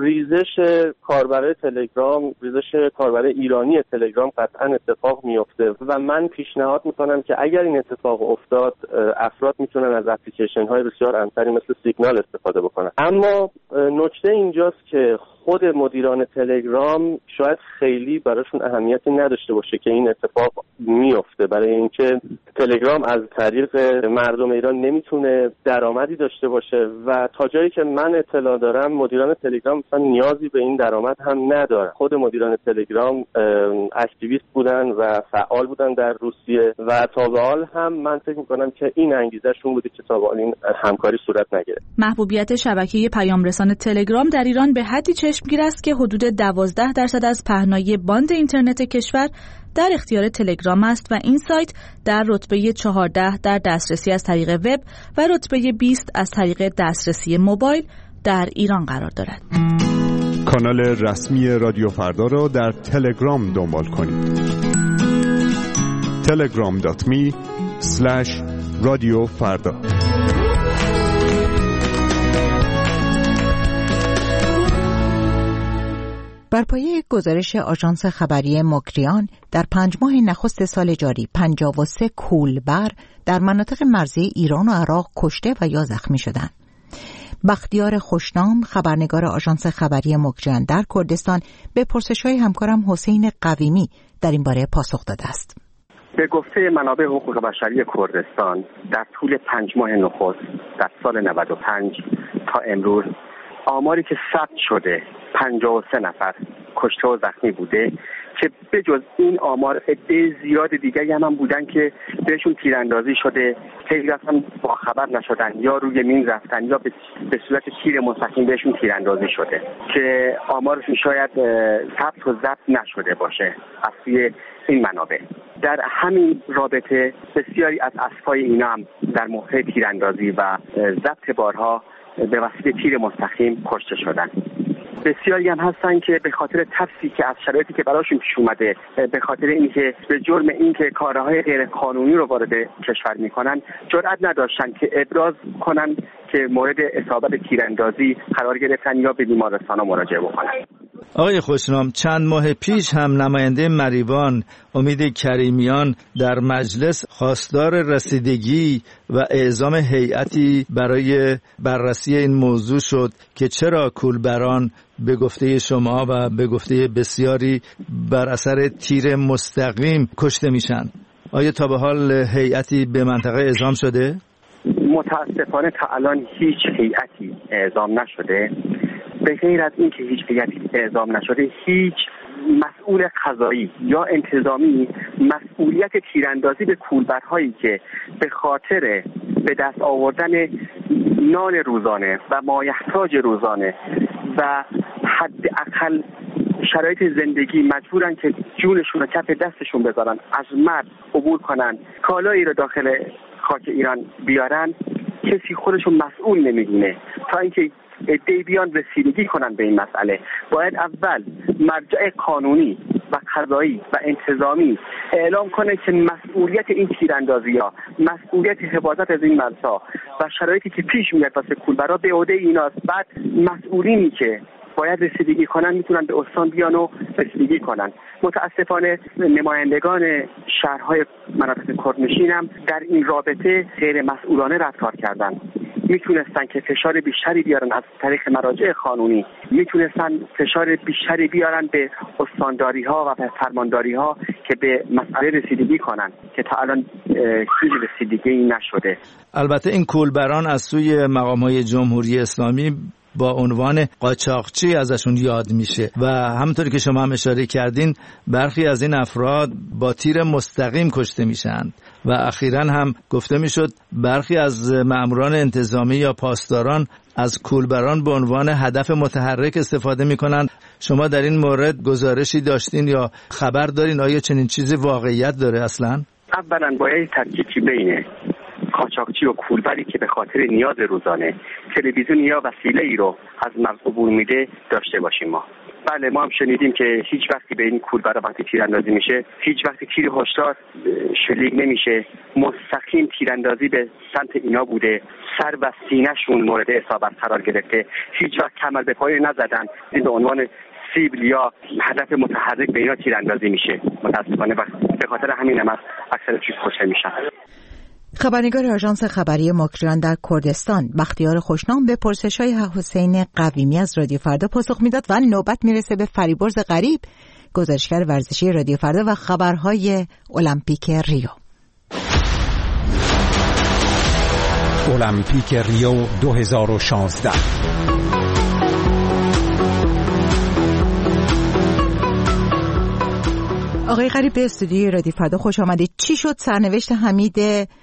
ریزش کاربرای تلگرام، ریزش کاربرای ایرانی تلگرام قطعا اتفاق میفته و من پیشنهاد میکنم که اگر این اتفاق افتاد، افراد میتونن از اپلیکیشن های بسیار امتری مثل سیگنال استفاده بکنن. اما نکته اینجاست که خود مدیران تلگرام شاید خیلی براشون اهمیتی نداشته باشه که این اتفاق میفته، برای اینکه تلگرام از طریق مردم ایران نمیتونه درآمدی داشته باشه و تا جایی که من اطلاع دارم مدیران تلگرام مثلا نیازی به این درآمد هم ندارن. خود مدیران تلگرام اکتیویست بودن و فعال بودن در روسیه و تا به حال هم من فکر میکنم که این انگیزهشون بوده که تا به حال این همکاری صورت نگرفت. محبوبیت شبکه پیام رسان تلگرام در ایران به حدی چشمگیر است که حدود دوازده درصد از پهنای باند اینترنت کشور در اختیار تلگرام است و این سایت در رتبه چهارده در دسترسی از طریق وب و رتبه بیست از طریق دسترسی موبایل در ایران قرار دارد. کانال رسمی رادیو فردا را در تلگرام دنبال کنید. تلگرام دات می اسلش رادیو فردا. بر پایه گزارش آژانس خبری مکریان در پنج ماه نخست سال جاری پنجاه و سه کولبر در مناطق مرزی ایران و عراق کشته و یا زخمی شدند. بختیار خوشنام خبرنگار آژانس خبری مکریان در کردستان به پرسش‌های همکارم حسین قویمی در این باره پاسخ داده است. به گفته منابع حقوق بشری کردستان در طول پنج ماه نخست در سال نود و پنج تا امروز آماری که ثبت شده پنجاه و سه نفر کشته و زخمی بوده که بجز این آمار عده زیاد دیگری هم, هم بودن که بهشون تیراندازی شده، خیلی اصلا با خبر نشدن یا روی مین رفتن یا به صورت تیر مستقیم بهشون تیراندازی شده که آمارشون شاید ثبت و ضبط نشده باشه از سوی این منابع. در همین رابطه بسیاری از اسبای اینا هم در موقع تیراندازی و ضبط بارها به وسیله تیر مستقیم کشته شدن. بسیاری هم هستن که به خاطر ترسی که از شرایطی که براشون پیش اومده، به خاطر اینکه به جرم اینکه کارهای غیر قانونی رو وارد کشور میکنن جرئت نداشتن که ابراز کنن که مورد اصابت تیراندازی قرار گرفتن یا به بیمارستان مراجعه بکنن. آقای خوشنام، چند ماه پیش هم نماینده مریوان امید کریمیان در مجلس خواستار رسیدگی و اعزام هیئتی برای بررسی این موضوع شد که چرا کولبران به گفته شما و به گفته بسیاری بر اثر تیر مستقیم کشته میشن. آیا تا به حال هیئتی به منطقه اعزام شده؟ متاسفانه تا الان هیچ هیئتی اعزام نشده. به غیر از اینکه هیچ هیئتی اعزام نشده، هیچ مسئول قضایی یا انتظامی مسئولیت تیراندازی به کولبرهایی که به خاطر به دست آوردن نان روزانه و مایحتاج روزانه و حداقل شرایط زندگی مجبورن که جونشون رو کف دستشون بذارن، از مرز عبور کنن، کالایی رو داخل خاک ایران بیارن، کسی خودشون مسئول نمیدونه. تا اینکه عده‌ای بیان رسیدگی کنن به این مسئله، باید اول مرجع قانونی و قضایی و انتظامی اعلام کنه که مسئولیت این تیراندازی‌ها، مسئولیت حفاظت از این مرزها و شرایطی که پیش میاد واسه کولبرها به عهده ایناست. بعد مسئولینی که باید رسیدگی کنن میتونن به استان بیان و رسیدگی کنن. متاسفانه نمایندگان شهرهای مناطق کردنشین هم در این رابطه غیر مسئولانه رفتار کردن. میتونستن که فشار بیشتری بیارن از طریق مراجع قانونی، میتونستن فشار بیشتری بیارن به استانداری ها و به فرمانداری ها که به مسئله رسیدگی کنن که تا الان هیچ رسیدگی نشده. البته این کولبران از سوی مقام‌های جمهوری اسلامی با عنوان قاچاقچی ازشون یاد میشه و همونطوری که شما هم اشاره کردین برخی از این افراد با تیر مستقیم کشته میشن و اخیراً هم گفته میشد برخی از مأموران انتظامی یا پاسداران از کولبران به عنوان هدف متحرک استفاده میکنن. شما در این مورد گزارشی داشتین یا خبر دارین؟ آیا چنین چیزی واقعیت داره اصلاً؟ اولاً باید تفکیکی بینه قاچاقچی و کولبری که به خاطر نیاز روزانه تلویزیون یا وسیله ای رو از مرز عبور میده داشته باشیم. ما بله ما هم شنیدیم که هیچ وقتی به این کولبر وقتی تیراندازی میشه هیچ وقتی تیر هشدار شلیک نمیشه، مستقیم تیراندازی به سمت اینا بوده، سر و سینه‌شون مورد اصابت قرار گرفته، هیچ وقت کمر به پای نزدن، این به عنوان سیبل یا هدف متحرک به اینا تیراندازی میشه. متاسفانه به خاطر همین هم اکثر چیز کشته میشن. خبرنگار آژانس خبری مکریان در کردستان بختیار خوشنام به پرسش‌های حسین قویمی از رادیو فردا پاسخ میداد و نوبت میرسه به فریبرز غریب، گزارشگر ورزشی رادیو فردا و خبرهای المپیک ریو. المپیک ریو دو هزار و شانزده. آقای غریب به استودیوی رادیو فردا خوش آمدید. چی شد سرنوشت حمید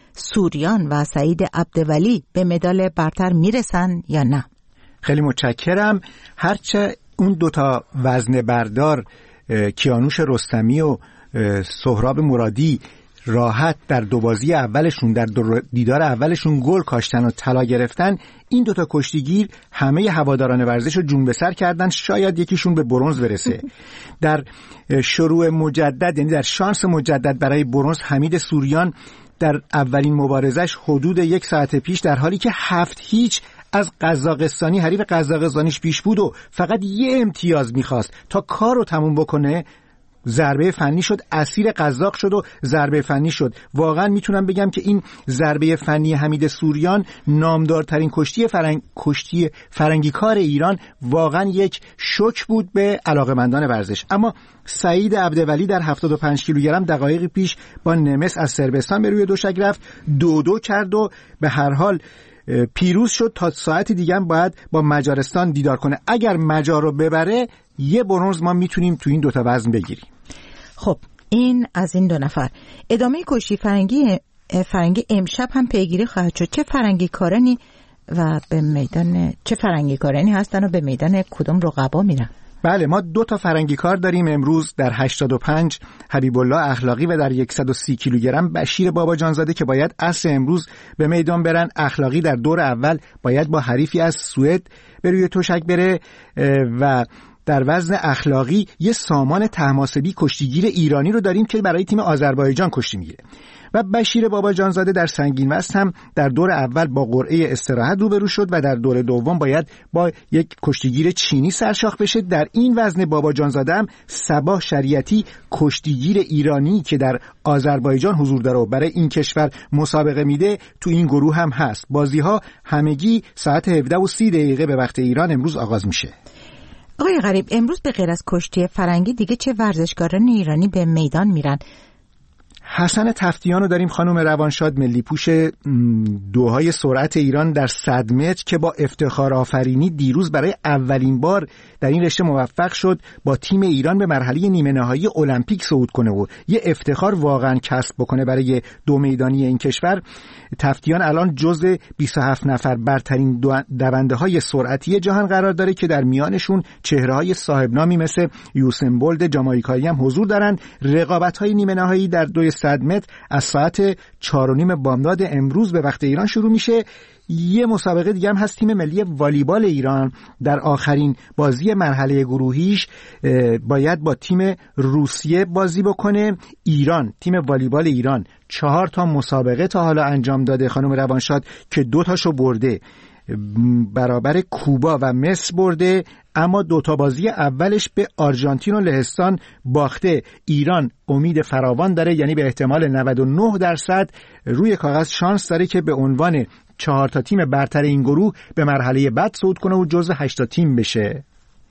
سوریان و سعید عبدولی؟ به مدال برتر میرسن یا نه؟ خیلی متشکرم. هرچه اون دوتا وزن بردار کیانوش رستمی و سهراب مرادی راحت در دو بازی اولشون در دیدار اولشون گل کاشتن و طلا گرفتن، این دوتا کشتیگیر همه هواداران ورزش رو جون به سر کردن، شاید یکیشون به برنز برسه. در شروع مجدد، یعنی در شانس مجدد برای برنز، حمید سوریان در اولین مبارزش حدود یک ساعت پیش در حالی که هفت هیچ از قزاقستانی حریف قزاقستانیش پیش بود و فقط یه امتیاز میخواست تا کار رو تموم بکنه، ضربه فنی شد، اسیر قزاق شد و ضربه فنی شد. واقعا میتونم بگم که این ضربه فنی حمید سوریان نامدارترین کشتی فرنگ کشتی فرنگی کار ایران واقعا یک شوک بود به علاقمندان ورزش. اما سعید عبدولی در هفتاد و پنج کیلوگرم دقایقی پیش با نمس از صربستان به روی دوشک رفت، دو دو کرد و به هر حال پیروز شد. تا ساعت دیگه هم باید با مجارستان دیدار کنه. اگر مجار رو ببره یه برنز ما میتونیم تو این دوتا وزن بگیریم. خب این از این دو نفر. ادامه کشتی فرنگی فرنگی امشب هم پیگیری خواهد شد. چه فرنگی کارانی و به میدان چه فرنگی کارانی هستن و به میدان کدوم رقبا میرن؟ بله، ما دو تا فرنگی کار داریم امروز. در هشتاد و پنج حبیب الله اخلاقی و در صد و سی کیلوگرم بشیر بابا جانزاده که باید عصر امروز به میدان برن. اخلاقی در دور اول باید با حریفی از سوئد به روی تشک بره و در وزن اخلاقی یه سامان طهماسبی کشتیگیر ایرانی رو داریم که برای تیم آذربایجان کشتی میگیره و بشیر بابا جانزاده در سنگین وزن هم در دور اول با قرعه استراحت روبرو شد و در دور دوم باید با یک کشتیگیر چینی سرشاخ بشه. در این وزن بابا جانزاده هم صباح شریعتی کشتیگیر ایرانی که در آذربایجان حضور داره و برای این کشور مسابقه میده تو این گروه هم هست. بازی ها همگی ساعت هفده و سی دقیقه به وقت ایران امروز آغاز میشه. آقای غریب، امروز به غیر از کشتی فرنگی دیگه چه ورزشکاران ایرانی به میدان میرن؟ حسن تفتیان رو داریم، خانم روانشاد، ملی پوش دوهای سرعت ایران در صد متر که با افتخار آفرینی دیروز برای اولین بار در این رشته موفق شد با تیم ایران به مرحله نیمه نهایی المپیک صعود کنه و یه افتخار واقعا کسب بکنه برای دو میدانی این کشور. تفتیان الان جزو بیست و هفت نفر برترین دونده های سرعتی جهان قرار داره که در میانشون چهره های صاحب نامی مثل یوسین بولت جامائیکایی هم حضور دارن. رقابت های نیمه نهایی در دوی صد متر از ساعت چهار و نیم بامداد امروز به وقت ایران شروع میشه. یه مسابقه دیگه هم هست. تیم ملی والیبال ایران در آخرین بازی مرحله گروهیش باید با تیم روسیه بازی بکنه. ایران، تیم والیبال ایران چهار تا مسابقه تا حالا انجام داده خانم روانشاد که دو تاشو برده، برابر کوبا و مصر برده، اما دوتا بازی اولش به آرژانتین و لهستان باخته. ایران امید فراوان داره، یعنی به احتمال نود و نه درصد روی کاغذ شانس داره که به عنوان چهار تا تیم برتر این گروه به مرحله بعد صعود کنه و جزو هشت تا تیم بشه.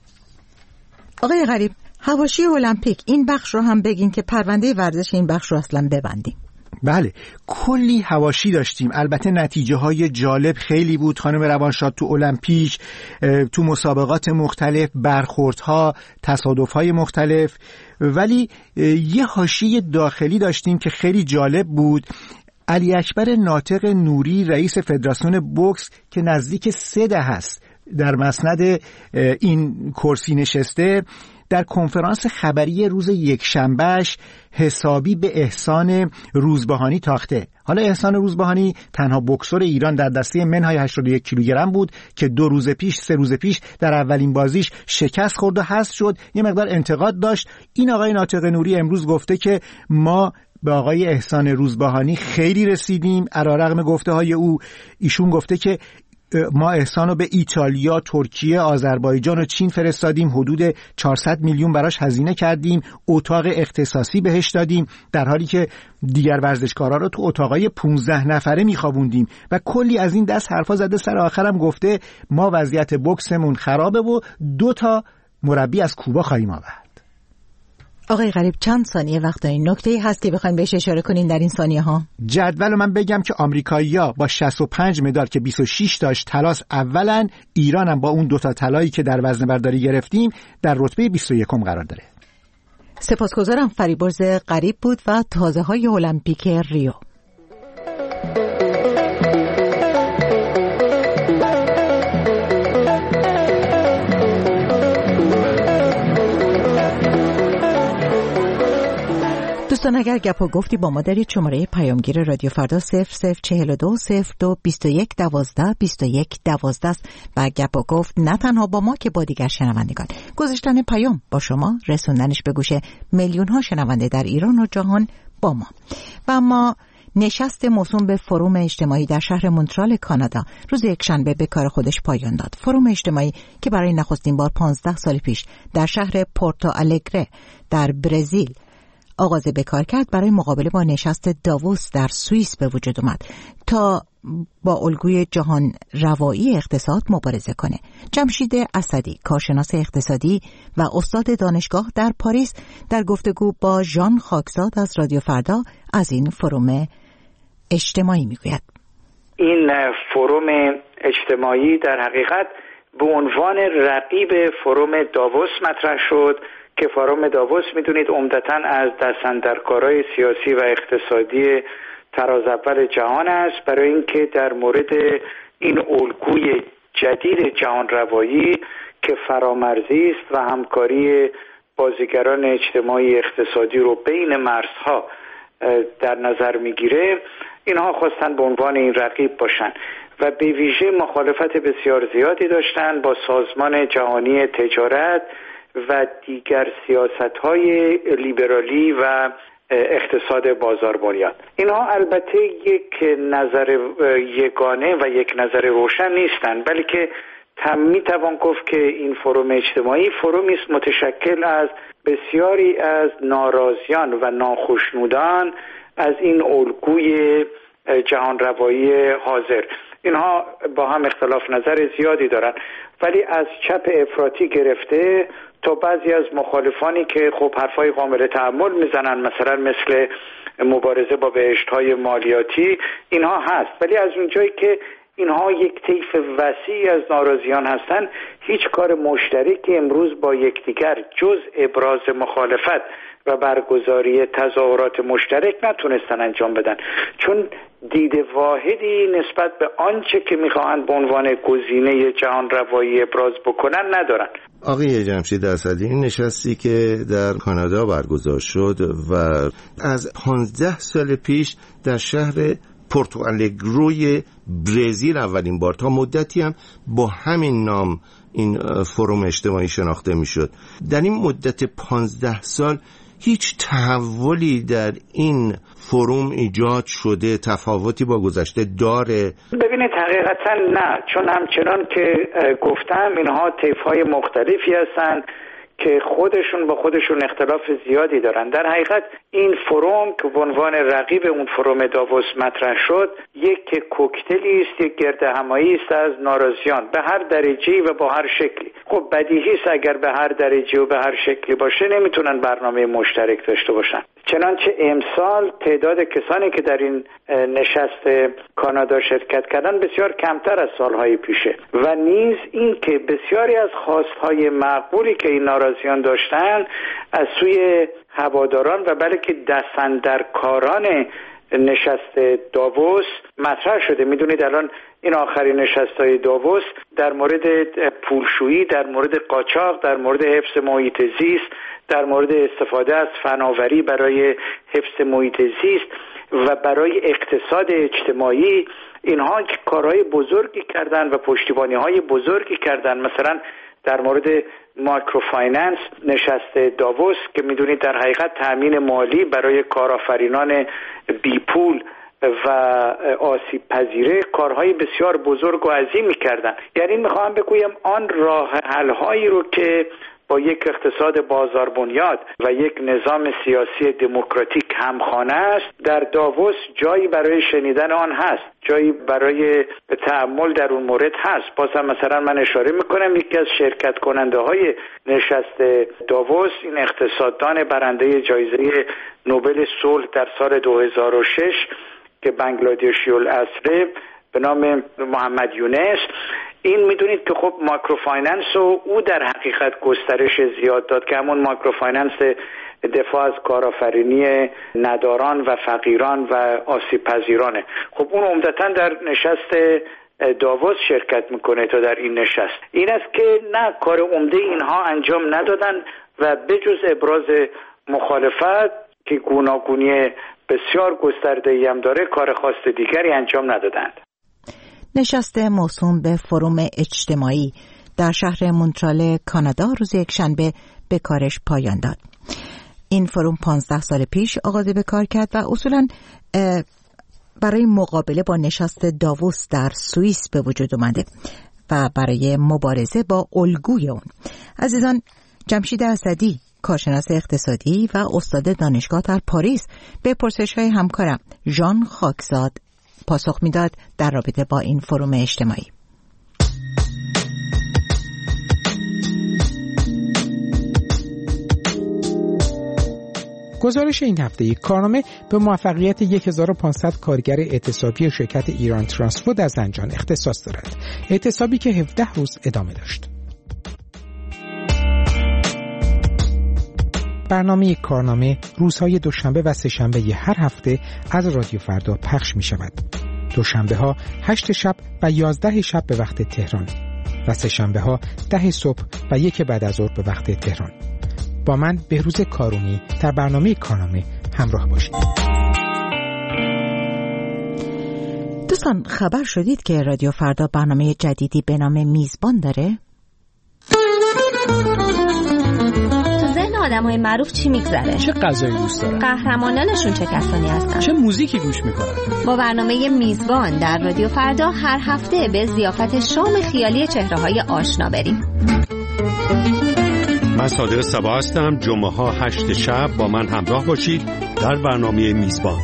آقای غریب، حواشی المپیک این بخش رو هم بگین که پرونده ورزش این بخش رو اصلا ببندیم. بله، کلی حواشی داشتیم. البته نتیجه های جالب خیلی بود خانم روانشاد تو المپیک، تو مسابقات مختلف، برخوردها، تصادفهای مختلف، ولی یه حاشیه داخلی داشتیم که خیلی جالب بود. علی اکبر ناطق نوری رئیس فدراسیون بوکس که نزدیک سه دهه است در مسند این کرسی نشسته، در کنفرانس خبری روز یکشنبهش حسابی به احسان روزبهانی تاخته. حالا احسان روزبهانی تنها بوکسور ایران در دسته منهای هشتاد و یک کیلوگرم بود که دو روز پیش سه روز پیش در اولین بازیش شکست خورد و حذف شد. یه مقدار انتقاد داشت. این آقای ناطق نوری امروز گفته که ما به آقای احسان روزبهانی خیلی رسیدیم. علیرغم گفته های او، ایشون گفته که ما احسانو به ایتالیا، ترکیه، آذربایجان و چین فرستادیم، حدود چهارصد میلیون براش هزینه کردیم، اتاق اختصاصی بهش دادیم، در حالی که دیگر ورزشکارا رو تو اتاقای پانزده نفره میخوابوندیم و کلی از این دست حرفا زده. سر آخرم گفته ما وضعیت بوکسمون خرابه و دو تا مربی از کوبا خواهیم آورد. آقای غریب چند ثانیه وقت دارین؟ نکته‌ای هست که بخواید بهش اشاره کنین در این ثانیه ها؟ جدول من بگم که آمریکایی‌ها با شصت و پنج مدال که بیست و شش تاش طلاست اولن، ایران هم با اون دو تا طلایی که در وزنه برداری گرفتیم در رتبه بیست و یکم قرار داره. سپاسگزارم. فریبرز غریب بود و تازه‌های المپیک ریو. دوستان اگر گپ و گفتی با ما دارید، شماره پیامگیر رادیو فردا صفر صفر چهل و دو صفر دو بیست و یک دوازده بیست و یک دوازده است و گپ و گفت نه تنها با ما که با دیگر شنوندگان. گذاشتن پیام با شما، رسوندنش به گوش میلیون ها شنونده در ایران و جهان با ما. و اما نشست موسوم به فروم اجتماعی در شهر مونترال کانادا روز یکشنبه به کار خودش پایان داد. فروم اجتماعی که برای نخستین بار پانزده سال پیش در شهر پورتو الگره در برزیل آغاز به کار کرد، برای مقابله با نشست داووس در سوئیس به وجود اومد تا با الگوی جهان روایی اقتصاد مبارزه کنه. جمشید اسدی، کارشناس اقتصادی و استاد دانشگاه در پاریس، در گفتگو با ژان خاکزاد از رادیو فردا از این فروم اجتماعی میگوید. این فروم اجتماعی در حقیقت به عنوان رقیب فروم داووس مطرح شد که فروم داووس میدونید عمدتاً از دستاندرکارهای سیاسی و اقتصادی تراز اول جهان است، برای اینکه در مورد این الگوی جدید جهان روایی که فرامرزی است و همکاری بازیگران اجتماعی اقتصادی رو بین مرزها در نظر میگیره، اینها خواستن به عنوان این رقیب باشن و به ویژه مخالفت بسیار زیادی داشتن با سازمان جهانی تجارت و دیگر سیاست‌های لیبرالی و اقتصاد بازار بنیاد. اینها البته یک نظر یگانه و یک نظر روشن نیستند، بلکه می توان گفت که این فروم اجتماعی فرومی است متشکل از بسیاری از ناراضیان و ناخشنودان از این الگوی جهان روایی حاضر. اینها با هم اختلاف نظر زیادی دارن، ولی از چپ افراطی گرفته تا بعضی از مخالفانی که خب حرفای قابل تأمل میزنن، مثلا مثل مبارزه با بهشت‌های مالیاتی، اینها هست. ولی از اونجایی که اینها یک طیف وسیعی از ناراضیان هستند، هیچ کار مشترکی امروز با یکدیگر جز ابراز مخالفت و برگزاری تظاهرات مشترک نتونستن انجام بدن، چون دید واحدی نسبت به آنچه که میخواهند به عنوان گزینه جهان روایی ابراز بکنن ندارن. آقای جمشید اسدی، این نشستی که در کانادا برگزار شد و از پانزده سال پیش در شهر پورتو الگروی برزیل اولین بار، تا مدتی هم با همین نام این فروم اجتماعی شناخته میشد، در این مدت پانزده سال هیچ تحولی در این فروم ایجاد شده؟ تفاوتی با گذشته داره؟ ببینید حقیقتا نه، چون همچنان که گفتم اینها طیف‌های مختلفی هستند که خودشون با خودشون اختلاف زیادی دارن. در حقیقت این فروم که به عنوان رقیب اون فروم داووس مطرح شد، یک کوکتلی است، یک گردهمایی است از ناراضیان به هر درجه‌ای و با هر شکلی. خب بدیهی است اگر به هر درجه و به هر شکلی باشه نمیتونن برنامه مشترک داشته باشن. چنانچه امسال تعداد کسانی که در این نشست کانادا شرکت کردن بسیار کمتر از سالهای پیشه و نیز این که بسیاری از خواستهای مقبولی که این ناراضیان داشتن از سوی هواداران و بلکه دستاندرکاران نشست داووس مطرح شده. میدونید الان این آخرین نشست‌های داووس در مورد پولشویی، در مورد قاچاق، در مورد حفظ محیط زیست، در مورد استفاده از فناوری برای حفظ محیط زیست و برای اقتصاد اجتماعی، اینها کارهای بزرگی کردن و پشتیبانی‌های بزرگی کردن. مثلا در مورد مایکروفایننس نشست داووس که میدونید در حقیقت تأمین مالی برای کارآفرینان بی پول و آسیب پذیره کارهای بسیار بزرگ و عظیمی کردن. یعنی میخوام بگویم آن راه حل هایی رو که با یک اقتصاد بازار بنیاد و یک نظام سیاسی دموکراتیک همخانه است، در داووس جایی برای شنیدن آن هست، جایی برای تأمل در اون مورد هست. بازم مثلا من اشاره میکنم یکی از شرکت کننده های نشست داووس این اقتصاددان برنده جایزه نوبل صلح در سال دو هزار و شش که بنگلادشی الاصله به نام محمد یونس، این میدونید که خب ماکروفایننس رو او در حقیقت گسترش زیاد داد که همون ماکروفایننس دفاع از کارآفرینی نداران و فقیران و آسیب پذیرانه. خب اون عمدتاً در نشست داووس شرکت میکنه تا در این نشست. این است که نه، کار عمده اینها انجام ندادن و بجز ابراز مخالفت که گوناگونی بسیار گسترده‌ای هم داره کار خاص دیگری انجام ندادند. نشست موسوم به فروم اجتماعی در شهر مونترال کانادا روز یکشنبه به کارش پایان داد. این فروم پانزده سال پیش آغاز به کار کرد و اصولاً برای مقابله با نشست داووس در سوئیس به وجود اومده و برای مبارزه با الگوی اون. عزیزان، جمشید اسدی، کارشناس اقتصادی و استاد دانشگاه در پاریس، به پرسش‌های همکارم ژان خاکزاد پاسخ میداد در رابطه با این فروم اجتماعی. گزارش این هفته کارنامه به موفقیت هزار و پانصد کارگر اعتصابی شرکت ایران ترانسفود از زنجان اختصاص دارد. اعتصابی که هفده روز ادامه داشت. برنامه کارنامه روزهای دوشنبه و سه‌شنبه هر هفته از رادیو فردا پخش می شود. دوشنبه ها هشت شب و یازده شب به وقت تهران و سه‌شنبه ها ده صبح و یک بعد از ظهر به وقت تهران. با من بهروز کارونی در برنامه کارنامه همراه باشید. دوستان، خبر شدید که رادیو فردا برنامه جدیدی به نام میزبان داره؟ آدم‌های معروف چی میگذره؟ چه غذایی دوست دارن؟ قهرمانانشون چه کسانی هستن؟ چه موزیکی گوش میکنن؟ با برنامه میزبان در رادیو فردا هر هفته به ضیافت شام خیالی چهره‌های آشنا بریم. من صادق صبا هستم. جمعه ها هشت شب با من همراه باشید در برنامه میزبان.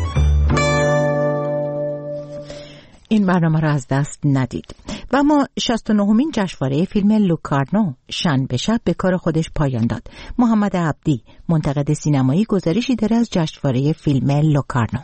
این برنامه را از دست ندید. و ما شصت و نهمین جشنواره فیلم لوکارنو شنبه شب به کار خودش پایان داد. محمد عبدی، منتقد سینمایی، گزارشی داره از جشنواره فیلم لوکارنو.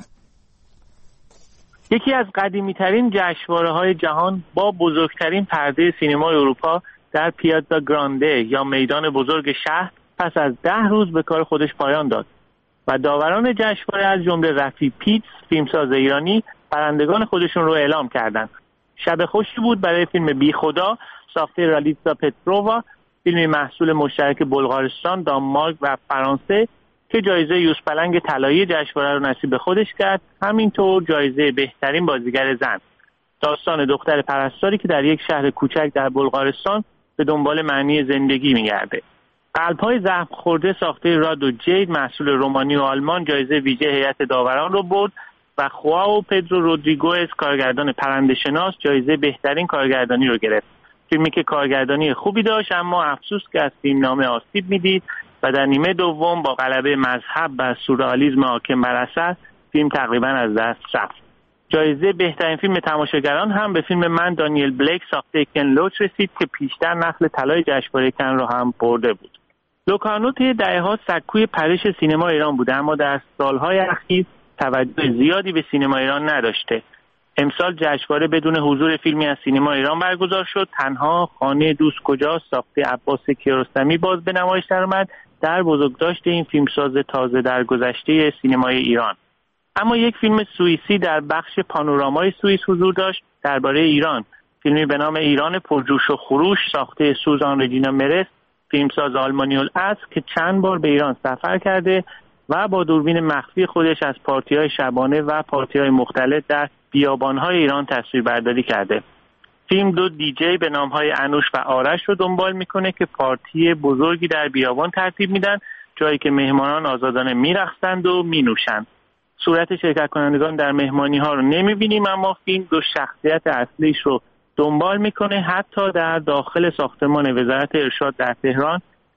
یکی از قدیمی‌ترین جشنواره‌های جهان با بزرگترین پرده سینمای اروپا در پیازا گرانده یا میدان بزرگ شهر پس از ده روز به کار خودش پایان داد و داوران جشنواره از جمله رفی پیتس، فیلمساز ایرانی، برندگان خودشون رو اعلام کردند. شب خوشی بود برای فیلم بی خدا ساخته رالیتزا پترووا، فیلمی محصول مشترک بلغارستان، دانمارک و فرانسه که جایزه یوسپلنگ طلایی جشنواره رو نصیب خودش کرد. همینطور جایزه بهترین بازیگر زن. داستان دختر پرستاری که در یک شهر کوچک در بلغارستان به دنبال معنی زندگی می‌گرده. قلب‌های زخم خورده ساخته راد و جید محصول رومانی و آلمان جایزه ویژه هیئت داوران رو برد و خواو پدرو رودریگوز کارگردان پرنده شناس جایزه بهترین کارگردانی رو گرفت. فیلمی که کارگردانی خوبی داشت اما افسوس که از فیلمنامه آسیب میدید و در نیمه دوم با غلبه مذهب و سورئالیسم حاکم بر اثر فیلم تقریبا از دست رفت. جایزه بهترین فیلم تماشاگران هم به فیلم من دانیل بلیک ساخته کن لوچ رسید که پیشتر نسل طلای جشنواره کن رو هم برده بود. لوکارنو طی دهه‌ها سکوی پرش سینما ایران بوده اما در سالهای اخیر توجه زیادی به سینما ایران نداشته. امسال جشنواره بدون حضور فیلمی از سینما ایران برگزار شد. تنها خانه دوست کجاست ساخته عباس کیارستمی باز به نمایش درآمد در بزرگداشت این فیلمساز تازه در گذشته سینمای ایران. اما یک فیلم سوئیسی در بخش پانورامای سوئیس حضور داشت درباره ایران. فیلمی به نام ایران پرجوش و خروش ساخته سوزان رجینا مرس، فیلمساز آلمانی الاصل که چند بار به ایران سفر کرده و با دوربین مخفی خودش از پارتی‌های شبانه و پارتی‌های مختلف در بیابان‌های ایران تصویربرداری کرده. فیلم دو دیجی به نام‌های انوش و آرش رو دنبال می‌کنه که پارتی بزرگی در بیابان ترتیب میدن، جایی که مهمانان آزادانه می‌رقصند و می‌نوشند. صورت شرکت کنندگان در مهمانی‌ها رو نمی‌بینیم اما فیلم دو شخصیت اصلیش رو دنبال می‌کنه. حتی در داخل ساختمان وزارت ارشاد در تهران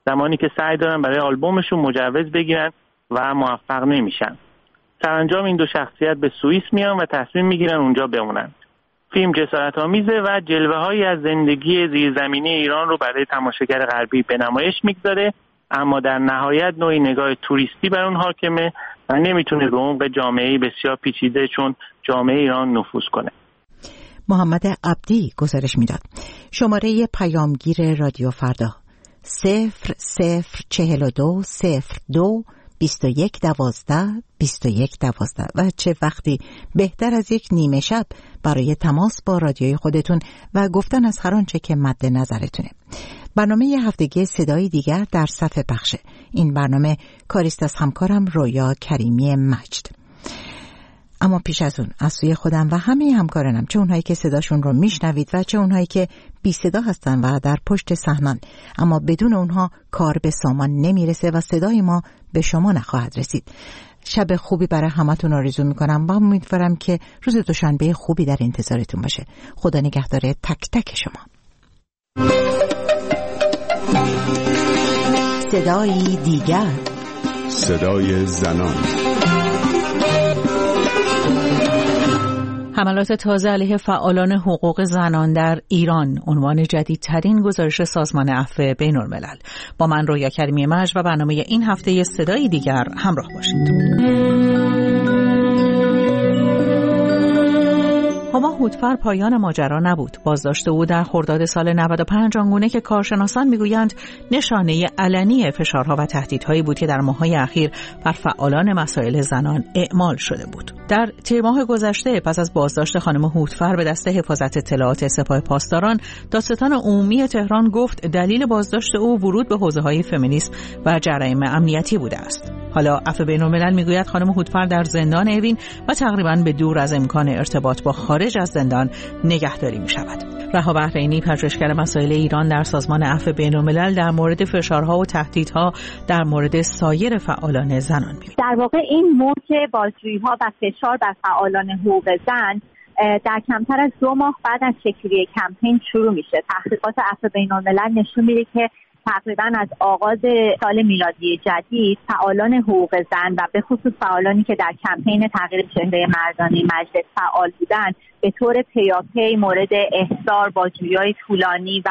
زمانی که سعی دارن برای آلبومشون مجوز بگیرن و موفق نمیشن. سرانجام این دو شخصیت به سوئیس میان و تصمیم میگیرن اونجا بمونن. فیلم جسارت‌آمیزه و جلوه‌هایی از زندگی زیرزمینی ایران رو برای تماشاگر غربی به نمایش میگذاره، اما در نهایت نوعی نگاه توریستی بر اون حاکمه و نمیتونه به عمق جامعه‌ای بسیار پیچیده چون جامعه ایران نفوذ کنه. محمد عبدی گزارش میداد. شماره پیامگیر رادیو فردا صفر صفر چهل و دو صفر دو بیست و یک دوازده بیست و یک دوازده و چه وقتی بهتر از یک نیمه شب برای تماس با رادیوی خودتون و گفتن از هر آنچه که مد نظرتونه. برنامه ی هفتگی صدای دیگر در صفحه پخشه. این برنامه کاریست از همکارم رویا کریمی مجد. اما پیش از اون از سوی خودم و همه همکارانم، چه اونهایی که صداشون رو میشنوید و چه اونهایی که بی صدا هستن و در پشت صحنن، اما بدون اونها کار به سامان نمیرسه و صدای ما به شما نخواهد رسید. شب خوبی برای همتون آرزو میکنم و امیدوارم که روز دوشنبه خوبی در انتظارتون باشه. خدا نگهدار تک تک شما. صدای دیگر، صدای زنان. حملات تازه علیه فعالان حقوق زنان در ایران عنوان جدیدترین گزارش سازمان عفو بین‌الملل. با من رویا کریمی مجد و برنامه این هفته صدای دیگر همراه باشید. هما هودفر پایان ماجرا نبود. بازداشت او در خرداد سال نود و پنج آنگونه که کارشناسان میگویند نشانه علنی فشارها و تهدیدهایی بود که در ماه‌های اخیر بر فعالان مسائل زنان اعمال شده بود. در تیر ماه گذشته پس از بازداشت خانم هودفر به دست حفاظت اطلاعات سپاه پاسداران، دادستان عمومی تهران گفت دلیل بازداشت او ورود به حوزه‌های فمینیسم و جرایم امنیتی بوده است. حالا عفو بین‌الملل میگوید خانم هودفر در زندان اوین و تقریباً به دور از امکان ارتباط با خارج از زندان نگهداری می شود. رها بحرینی، پژوهشگر مسائل ایران در سازمان عفو بین‌الملل، در مورد فشارها و تهدیدها در مورد سایر فعالان زنان میگوید. در واقع این موج بازجویی‌ها و فشار بر فعالان حقوق زن در کمتر از دو ماه بعد از شکل‌گیری کمپین شروع میشه. تحقیقات عفو بین‌الملل نشون میده که تقریباً از آغاز سال میلادی جدید فعالان حقوق زن و به خصوص فعالانی که در کمپین تغییر چهره مردانه مجلس فعال بودند به طور پیاپی مورد احضار، بازجویی‌های طولانی و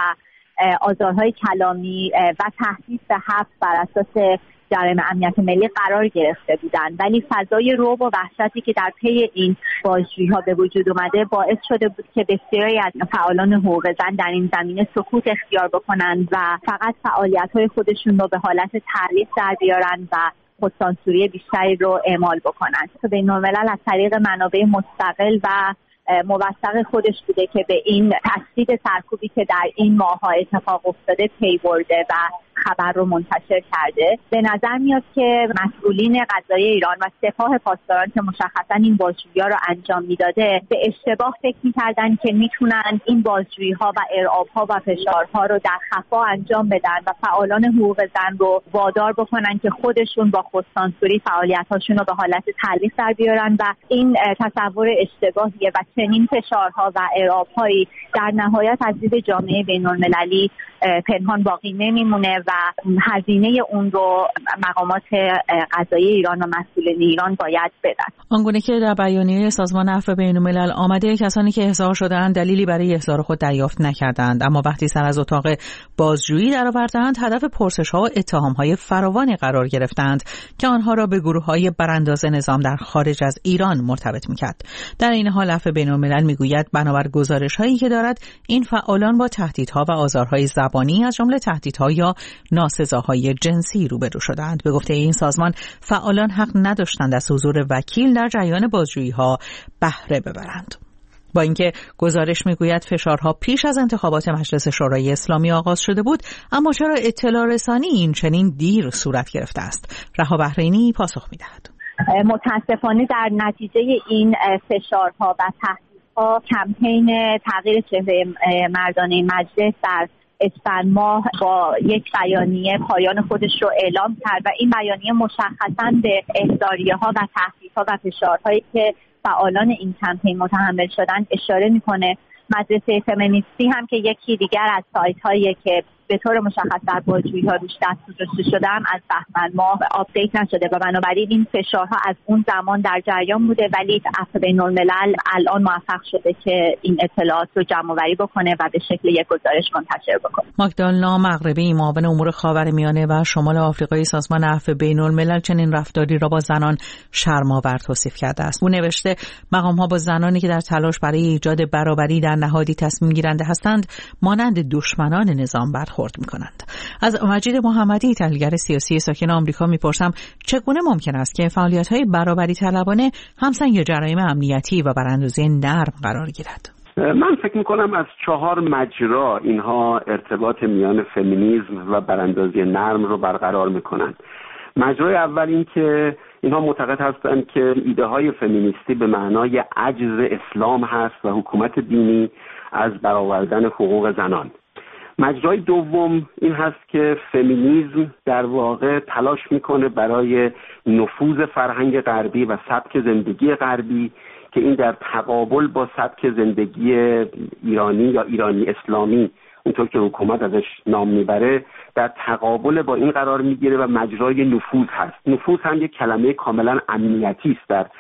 آزارهای کلامی و تهدید به حبس بر اساس جرایم امنیت ملی قرار گرفته بودند. ولی فضای رعب و وحشتی که در پی این بازجویی‌ها به وجود اومده باعث شده بود که بسیاری از فعالان حقوق زن در این زمینه سکوت اختیار بکنند و فقط فعالیت‌های خودشون رو به حالت تعریف در بیارن و خودسانسوری بیشتری رو اعمال بکنند. بین‌الملل از طریق منابع مستقل و موثق خودش بوده که به این تشدید سرکوبی که در این ماه‌ها اتفاق افتاده پی برده و خبر رو منتشر کرده. به نظر میاد که مسئولین قضایی ایران و سپاه پاسداران که مشخصا این بازجویی‌ها رو انجام میداده به اشتباه فکر می‌کردن که میتونن این بازجویی‌ها و ارعاب‌ها و فشارها رو در خفا انجام بدن و فعالان حقوق زن رو وادار بکنن که خودشون با خودسانسوری فعالیت‌هاشون رو به حالت تعلیق در بیارن و این تصور اشتباهیه و چنین فشارها و ارعاب‌هایی در نهایت از دید جامعه بین‌المللی پنهان باقی نمیمونه و هزینه اون رو مقامات قضایی ایران و مسئولین ایران باید بدن. آنگونه که در بیانیه سازمان عفو بین‌الملل آمده کسانی که احضار شده‌اند دلیلی برای احضار خود دریافت نکردند، اما وقتی سر از اتاق بازجویی درآوردند هدف پرسش‌ها و اتهام‌های فراوانی قرار گرفتند که آنها را به گروه‌های برانداز نظام در خارج از ایران مرتبط می‌کرد. در این حال عفو بین‌الملل می‌گوید بنابر گزارش‌هایی که دارد این فعالان با تهدیدها و آزارهای زبانی از جمله تهدیدها یا ناسزاهای جنسی روبرو شدند. به گفته این سازمان فعالان حق نداشتند از حضور وکیل در جریان بازجویی‌ها بهره ببرند. با اینکه گزارش میگوید فشارها پیش از انتخابات مجلس شورای اسلامی آغاز شده بود، اما چرا اطلاع رسانی این چنین دیر صورت گرفته است؟ رها بحرینی پاسخ میدهد. متاسفانه در نتیجه این فشارها و تهدیدها کمپین تغییر چهره مردانه مجلس در اسفند ماه با یک بیانیه پایان خودش رو اعلام کرد و این بیانیه مشخصاً به احضاریه‌ها و تهدیدها و فشارهایی که فعالان این کمپین متحمل شدن اشاره میکنه. مدرسه فمینیستی هم که یکی دیگر از سایت‌هایی که به طور مشخص در بازجویی‌ها روش دست گذاشته شدن از بهمن ماه آپدیت نشده و بنابراین این فشارها از اون زمان در جریان بوده، ولی عفو بین‌الملل الان موفق شده که این اطلاعات رو جمع‌آوری بکنه و به شکل یک گزارش منتشر بکنه. ماگدالنا مغربی، معاون امور خاورمیانه و شمال آفریقای سازمان عفو بین‌الملل، چنین رفتاری را با زنان شرم‌آور توصیف کرده است. او نوشته مقام‌ها با زنانی که در تلاش برای ایجاد برابری در نهادی تصمیم گیرنده هستند مانند دشمنان نظام برخورد می‌کنند. از مجید محمدی، تحلیلگر سیاسی ساکن آمریکا، می‌پرسم چگونه ممکن است که فعالیت‌های برابری طلبانه همسنگ جرایم امنیتی و براندازی نرم قرار گیرد؟ من فکر میکنم از چهار مجرا اینها ارتباط میان فمینیسم و براندازی نرم رو برقرار میکنن. مجرای اول این که اینها معتقد هستند که ایده های فمینیستی به معنای عجز اسلام هست و حکومت دینی از برآوردن حقوق زنان. مجرای دوم این هست که فمینیسم در واقع تلاش میکنه برای نفوذ فرهنگ غربی و سبک زندگی غربی که این در تقابل با سبک زندگی ایرانی یا ایرانی اسلامی اونطور که حکومت ازش نام میبره در تقابل با این قرار میگیره و مجرای نفوذ هست. نفوذ هم یک کلمه کاملا امنیتی است در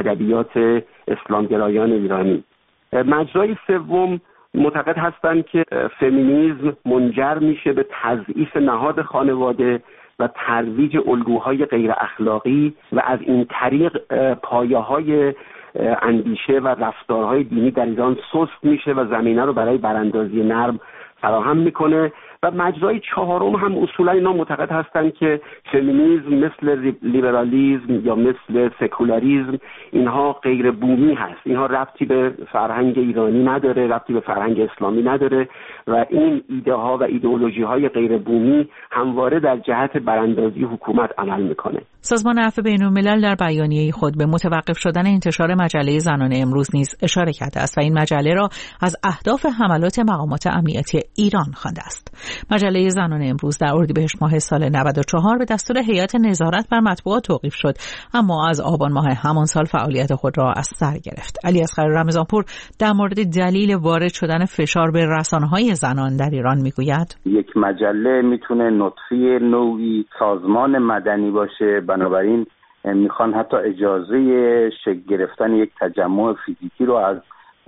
ادبیات اسلامگرایان ایرانی. مجرای سوم معتقد هستند که فمینیسم منجر میشه به تضعیف نهاد خانواده و ترویج الگوهای غیر اخلاقی و از این طریق پایه‌های اندیشه و رفتارهای دینی در ایران سست میشه و زمینه رو برای براندازی نرم فراهم میکنه. و مجرای چهارم هم اصولا اینا معتقد هستند که فمینیسم مثل لیبرالیسم یا مثل سکولاریسم اینها غیر بومی هست، اینها ربطی به فرهنگ ایرانی نداره، ربطی به فرهنگ اسلامی نداره و این ایده ها و ایدئولوژی های غیر بومی همواره در جهت براندازی حکومت عمل میکنه. سازمان عفو بین‌الملل در بیانیه خود به متوقف شدن انتشار مجله زنان امروز نیز اشاره کرده است و این مجله را از اهداف حملات مقامات امنیتی ایران خوانده است. مجله زنان امروز در اردیبهشت ماه سال نود و چهار به دستور هیئت نظارت بر مطبوعات توقیف شد، اما از آبان ماه همان سال فعالیت خود را از سر گرفت. علیاصغر رمضانپور در مورد دلیل وارد شدن فشار به رسانه‌های زنان در ایران میگوید: یک مجله میتونه نطفه نوعی سازمان مدنی باشه، بنابراین میخوان حتی اجازه شکل گرفتن یک تجمع فیزیکی رو از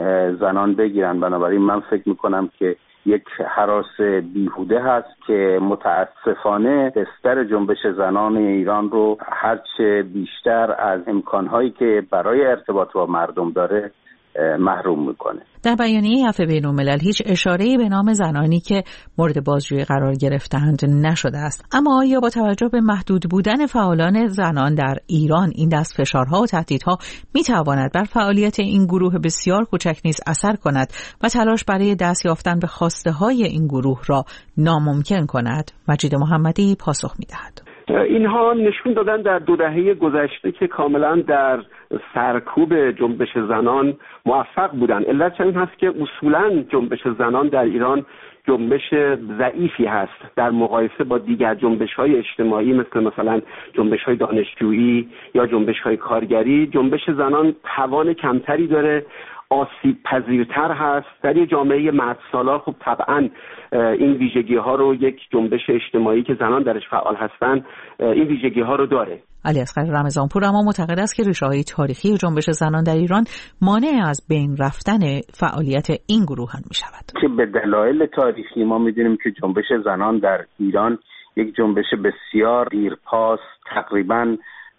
زنان بگیرن. بنابراین من فکر میکنم که یک هراس بیهوده هست که متاسفانه بستر جنبش زنان ایران رو هرچه بیشتر از امکانهایی که برای ارتباط با مردم داره محروم میکنه. در بیانیه عفو بین‌الملل هیچ اشاره‌ای به نام زنانی که مورد بازجویی قرار گرفتند نشده است. اما آیا با توجه به محدود بودن فعالان زنان در ایران این دست فشارها و تهدیدها میتواند بر فعالیت این گروه بسیار کوچک نیز اثر کند و تلاش برای دست یافتن به خواسته‌های این گروه را ناممکن کند؟ مجید محمدی پاسخ میدهد. اینها نشون دادن در دو دهه گذشته که کاملا در سرکوب جنبش زنان موفق بودن. علت این هست که اصولا جنبش زنان در ایران جنبش ضعیفی هست در مقایسه با دیگر جنبش‌های اجتماعی مثل مثلا جنبش‌های دانشجویی یا جنبش‌های کارگری. جنبش زنان توان کمتری داره، آسیب پذیرتر هست. در یک جامعه مردسالار خب طبعا این ویژگی ها رو یک جنبش اجتماعی که زنان درش فعال هستن این ویژگی ها رو داره. علیاصغر رمضانپور اما معتقد است که ریشه های تاریخی جنبش زنان در ایران مانع از بین رفتن فعالیت این گروه هم می شود. که به دلایل تاریخی ما می دونیم که جنبش زنان در ایران یک جنبش بسیار دیرپاس تقریباً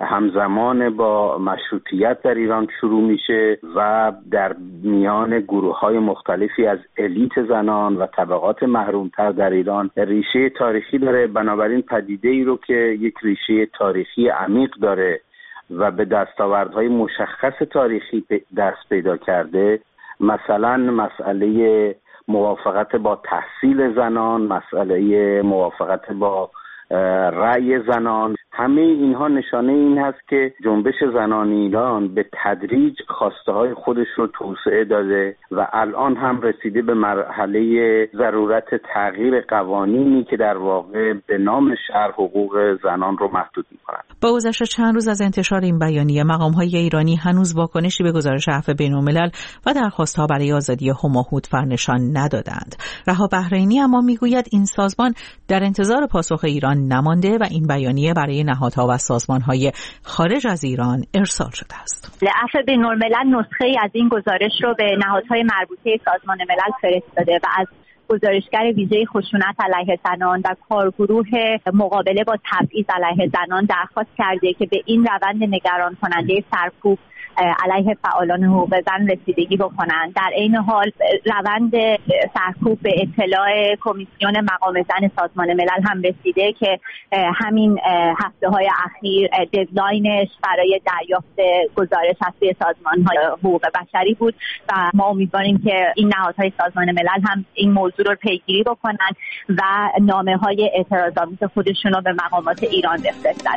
همزمان با مشروطیت در ایران شروع میشه و در میان گروه‌های مختلفی از الیت زنان و طبقات محرومتر در ایران ریشه تاریخی داره. بنابراین پدیده ای رو که یک ریشه تاریخی عمیق داره و به دستاوردهای مشخص تاریخی دست پیدا کرده، مثلا مسئله موافقت با تحصیل زنان، مسئله موافقت با رأی زنان، همه اینها نشانه این هست که جنبش زنان ایران به تدریج خواسته های خودش رو توسعه داده و الان هم رسیده به مرحله ضرورت تغییر قوانینی که در واقع به نام شرع حقوق زنان رو محدود می‌کنند. با گذشت چند روز از انتشار این بیانیه، مقام‌های ایرانی هنوز واکنشی به گزارش عفو بین‌الملل و درخواست‌ها برای آزادی هماهود فرنشان ندادند. رها بحرینی اما میگوید این سازمان در انتظار پاسخ ایران نمانده و این بیانیه برای نهادها و سازمان‌های خارج از ایران ارسال شده است. عفو بین‌الملل نسخه‌ای از این گزارش رو به نهادهای مربوطه سازمان ملل فرستاده و از گزارشگر ویژه خشونت علیه زنان و کارگروه مقابله با تبعیض علیه زنان درخواست کرده که به این روند نگران کننده سرکوب علیه فعالان حقوق زن رسیدگی بکنند. در این حال روند سرکوب به اطلاع کمیسیون مقام زن سازمان ملل هم رسیده که همین هفته های اخیر ددلاینش برای دریافت گزارش از سوی سازمان های حقوق بشری بود و ما امیدواریم که این نهادهای سازمان ملل هم این موضوع رو پیگیری بکنند و نامه های اعتراض‌آمیز خودشون رو به مقامات ایران بفرستند.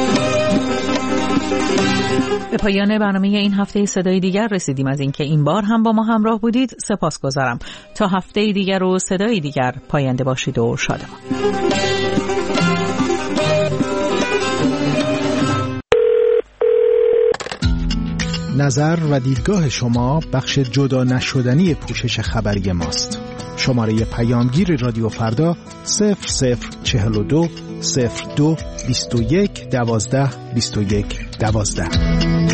به پایان برنامه این هفته صدای دیگر رسیدیم. از اینکه این بار هم با ما همراه بودید سپاسگزارم. تا هفته دیگر و صدای دیگر پاینده باشید و شادمان. نظر و دیدگاه شما بخش جدا نشدنی پوشش خبری ماست. شماره پیامگیر رادیو فردا صفر صفر چهل و دو صفر دو بیست و یک دوازده بیست و یک دوازده.